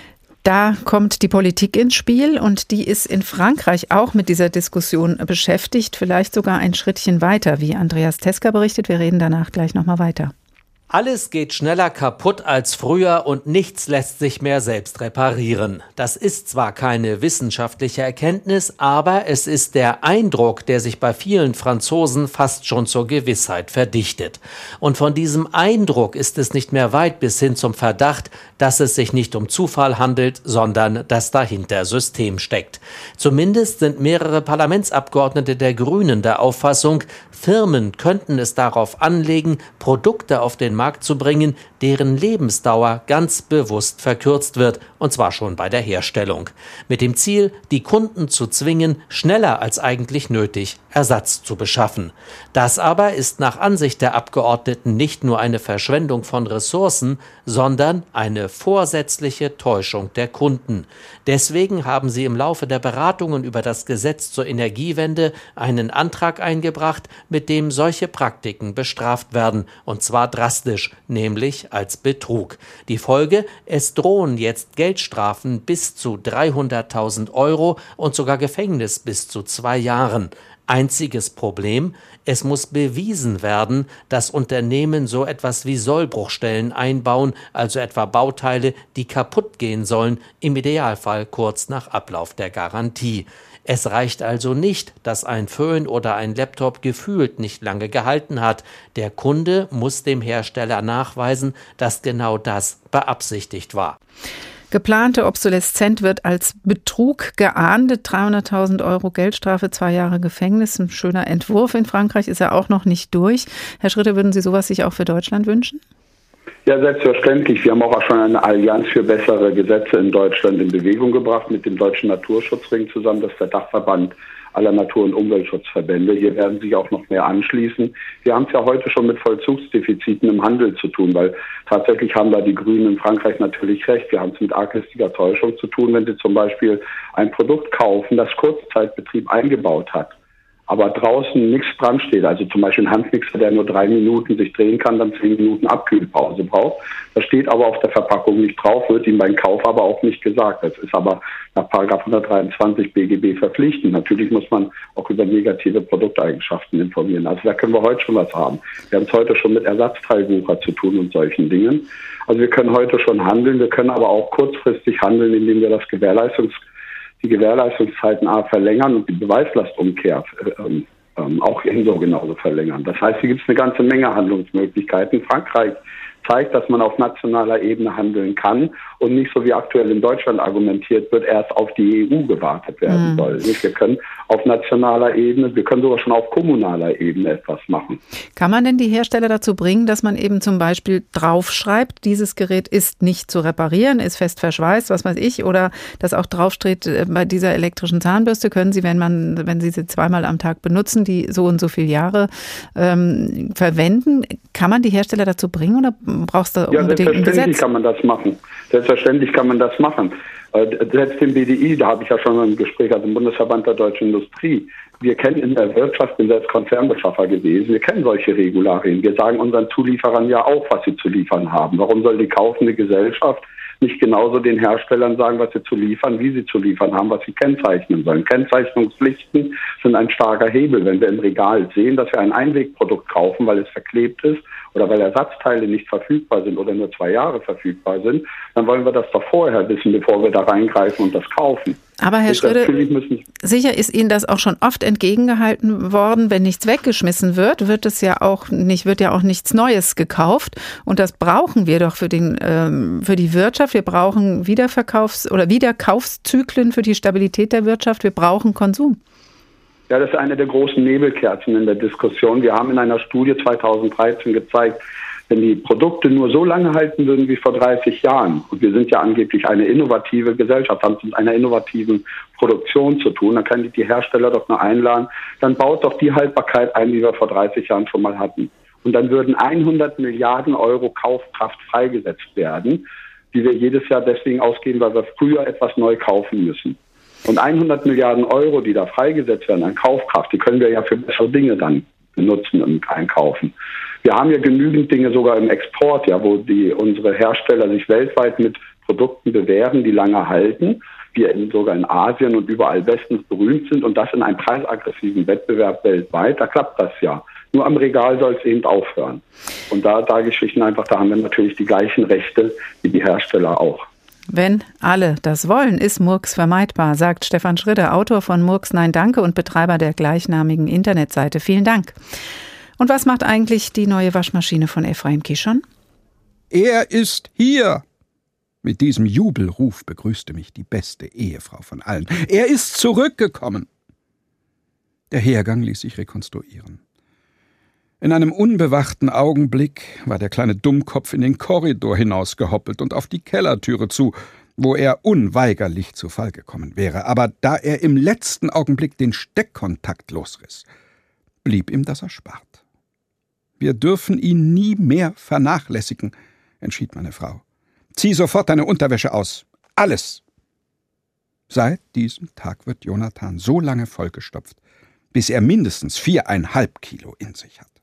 Speaker 3: Da kommt die Politik ins Spiel und die ist in Frankreich auch mit dieser Diskussion beschäftigt, vielleicht sogar ein Schrittchen weiter, wie Andreas Tesker berichtet. Wir reden danach gleich nochmal weiter.
Speaker 2: Alles geht schneller kaputt als früher und nichts lässt sich mehr selbst reparieren. Das ist zwar keine wissenschaftliche Erkenntnis, aber es ist der Eindruck, der sich bei vielen Franzosen fast schon zur Gewissheit verdichtet. Und von diesem Eindruck ist es nicht mehr weit bis hin zum Verdacht, dass es sich nicht um Zufall handelt, sondern dass dahinter System steckt. Zumindest sind mehrere Parlamentsabgeordnete der Grünen der Auffassung, Firmen könnten es darauf anlegen, Produkte auf den Markt zu bringen, deren Lebensdauer ganz bewusst verkürzt wird, und zwar schon bei der Herstellung. Mit dem Ziel, die Kunden zu zwingen, schneller als eigentlich nötig Ersatz zu beschaffen. Das aber ist nach Ansicht der Abgeordneten nicht nur eine Verschwendung von Ressourcen, sondern eine vorsätzliche Täuschung der Kunden. Deswegen haben sie im Laufe der Beratungen über das Gesetz zur Energiewende einen Antrag eingebracht, mit dem solche Praktiken bestraft werden, und zwar drastisch, nämlich als Betrug. Die Folge: Es drohen jetzt Geldstrafen bis zu dreihunderttausend Euro und sogar Gefängnis bis zu zwei Jahren. Einziges Problem: Es muss bewiesen werden, dass Unternehmen so etwas wie Sollbruchstellen einbauen, also etwa Bauteile, die kaputt gehen sollen, im Idealfall kurz nach Ablauf der Garantie. Es reicht also nicht, dass ein Föhn oder ein Laptop gefühlt nicht lange gehalten hat. Der Kunde muss dem Hersteller nachweisen, dass genau das beabsichtigt war.
Speaker 3: Geplante Obsoleszenz wird als Betrug geahndet. dreihunderttausend Euro Geldstrafe, zwei Jahre Gefängnis. Ein schöner Entwurf. In Frankreich ist er auch noch nicht durch. Herr Schritter, würden Sie sowas sich auch für Deutschland wünschen?
Speaker 15: Ja, selbstverständlich. Wir haben auch schon eine Allianz für bessere Gesetze in Deutschland in Bewegung gebracht mit dem Deutschen Naturschutzring zusammen. Das ist der Dachverband aller Natur- und Umweltschutzverbände. Hier werden sich auch noch mehr anschließen. Wir haben es ja heute schon mit Vollzugsdefiziten im Handel zu tun, weil tatsächlich haben da die Grünen in Frankreich natürlich recht. Wir haben es mit arglistiger Täuschung zu tun, wenn sie zum Beispiel ein Produkt kaufen, das Kurzzeitbetrieb eingebaut hat, aber draußen nichts dran steht. Also zum Beispiel ein Handmixer, der nur drei Minuten sich drehen kann, dann zehn Minuten Abkühlpause braucht. Das steht aber auf der Verpackung nicht drauf, wird ihm beim Kauf aber auch nicht gesagt. Das ist aber nach Paragraph hundertdreiundzwanzig B G B verpflichtend. Natürlich muss man auch über negative Produkteigenschaften informieren. Also da können wir heute schon was haben. Wir haben es heute schon mit Ersatzteilwucher zu tun und solchen Dingen. Also wir können heute schon handeln. Wir können aber auch kurzfristig handeln, indem wir das Gewährleistungs die Gewährleistungszeiten A verlängern und die Beweislastumkehr ähm, ähm, auch ebenso genauso verlängern. Das heißt, hier gibt es eine ganze Menge Handlungsmöglichkeiten. Frankreich zeigt, dass man auf nationaler Ebene handeln kann und nicht so wie aktuell in Deutschland argumentiert wird, erst auf die E U gewartet werden mhm. soll. Wir können auf nationaler Ebene, wir können sogar schon auf kommunaler Ebene etwas machen.
Speaker 3: Kann man denn die Hersteller dazu bringen, dass man eben zum Beispiel draufschreibt, dieses Gerät ist nicht zu reparieren, ist fest verschweißt, was weiß ich, oder dass auch draufsteht, bei dieser elektrischen Zahnbürste können Sie, wenn man, wenn Sie sie zweimal am Tag benutzen, die so und so viele Jahre ähm, verwenden. Kann man die Hersteller dazu bringen oder brauchst du
Speaker 15: ja,
Speaker 3: unbedingt ein Gesetz?
Speaker 15: Selbstverständlich kann man das machen. Selbstverständlich kann man das machen. Selbst im B D I, da habe ich ja schon ein Gespräch, also im Bundesverband der Deutschen Industrie. Wir kennen in der Wirtschaft, bin selbst Konzernbeschaffer gewesen, wir kennen solche Regularien. Wir sagen unseren Zulieferern ja auch, was sie zu liefern haben. Warum soll die kaufende Gesellschaft nicht genauso den Herstellern sagen, was sie zu liefern, wie sie zu liefern haben, was sie kennzeichnen sollen? Kennzeichnungspflichten sind ein starker Hebel. Wenn wir im Regal sehen, dass wir ein Einwegprodukt kaufen, weil es verklebt ist oder weil Ersatzteile nicht verfügbar sind oder nur zwei Jahre verfügbar sind, dann wollen wir das doch vorher wissen, bevor wir da reingreifen und das kaufen.
Speaker 3: Aber Herr Schröder, sicher ist Ihnen das auch schon oft entgegengehalten worden, wenn nichts weggeschmissen wird, wird es ja auch nicht, wird ja auch nichts Neues gekauft. Und das brauchen wir doch für den, ähm, für die Wirtschaft. Wir brauchen Wiederverkaufs- oder Wiederkaufszyklen für die Stabilität der Wirtschaft. Wir brauchen Konsum.
Speaker 15: Ja, das ist eine der großen Nebelkerzen in der Diskussion. Wir haben in einer Studie zweitausenddreizehn gezeigt, wenn die Produkte nur so lange halten würden wie vor dreißig Jahren, und wir sind ja angeblich eine innovative Gesellschaft, haben es mit einer innovativen Produktion zu tun, dann können die, die Hersteller doch nur einladen, dann baut doch die Haltbarkeit ein, die wir vor dreißig Jahren schon mal hatten. Und dann würden hundert Milliarden Euro Kaufkraft freigesetzt werden, die wir jedes Jahr deswegen ausgeben, weil wir früher etwas neu kaufen müssen. Und hundert Milliarden Euro, die da freigesetzt werden an Kaufkraft, die können wir ja für bessere Dinge dann benutzen und einkaufen. Wir haben ja genügend Dinge sogar im Export, ja, wo die unsere Hersteller sich weltweit mit Produkten bewähren, die lange halten. Wir in, sogar in Asien und überall bestens berühmt sind, und das in einem preisaggressiven Wettbewerb weltweit. Da klappt das ja. Nur am Regal soll es eben aufhören. Und da, da Geschichten einfach, da haben wir natürlich die gleichen Rechte wie die Hersteller auch.
Speaker 3: Wenn alle das wollen, ist Murks vermeidbar, sagt Stefan Schridder, Autor von Murks Nein Danke und Betreiber der gleichnamigen Internetseite. Vielen Dank. Und was macht eigentlich die neue Waschmaschine von Ephraim Kishon?
Speaker 1: Er ist hier! Mit diesem Jubelruf begrüßte mich die beste Ehefrau von allen. Er ist zurückgekommen! Der Hergang ließ sich rekonstruieren. In einem unbewachten Augenblick war der kleine Dummkopf in den Korridor hinausgehoppelt und auf die Kellertüre zu, wo er unweigerlich zu Fall gekommen wäre. Aber da er im letzten Augenblick den Steckkontakt losriss, blieb ihm das erspart. Wir dürfen ihn nie mehr vernachlässigen, entschied meine Frau. Zieh sofort deine Unterwäsche aus. Alles! Seit diesem Tag wird Jonathan so lange vollgestopft, bis er mindestens viereinhalb Kilo in sich hat.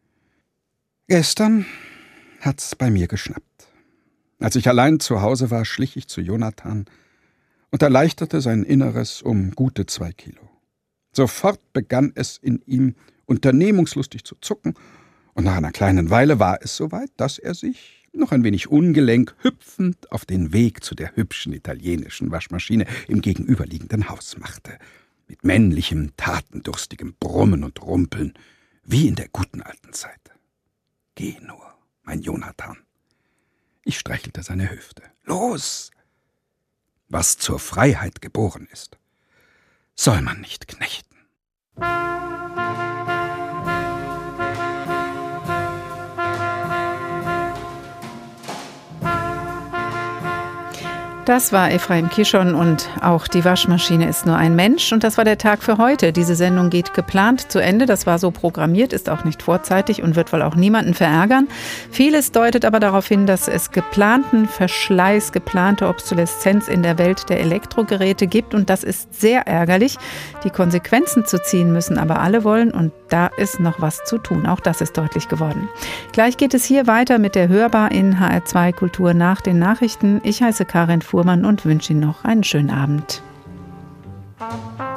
Speaker 1: Gestern hat's bei mir geschnappt. Als ich allein zu Hause war, schlich ich zu Jonathan und erleichterte sein Inneres um gute zwei Kilo. Sofort begann es in ihm unternehmungslustig zu zucken, und nach einer kleinen Weile war es soweit, dass er sich, noch ein wenig ungelenk, hüpfend auf den Weg zu der hübschen italienischen Waschmaschine im gegenüberliegenden Haus machte, mit männlichem, tatendurstigem Brummen und Rumpeln, wie in der guten alten Zeit. Geh nur, mein Jonathan. Ich streichelte seine Hüfte. Los! Was zur Freiheit geboren ist, soll man nicht knechten.
Speaker 3: Das war Ephraim Kishon und auch die Waschmaschine ist nur ein Mensch. Und das war der Tag für heute. Diese Sendung geht geplant zu Ende. Das war so programmiert, ist auch nicht vorzeitig und wird wohl auch niemanden verärgern. Vieles deutet aber darauf hin, dass es geplanten Verschleiß, geplante Obsoleszenz in der Welt der Elektrogeräte gibt. Und das ist sehr ärgerlich. Die Konsequenzen zu ziehen müssen aber alle wollen. Und da ist noch was zu tun. Auch das ist deutlich geworden. Gleich geht es hier weiter mit der Hörbar in H R zwei Kultur nach den Nachrichten. Ich heiße Karin Fuhrmann und wünsche Ihnen noch einen schönen Abend.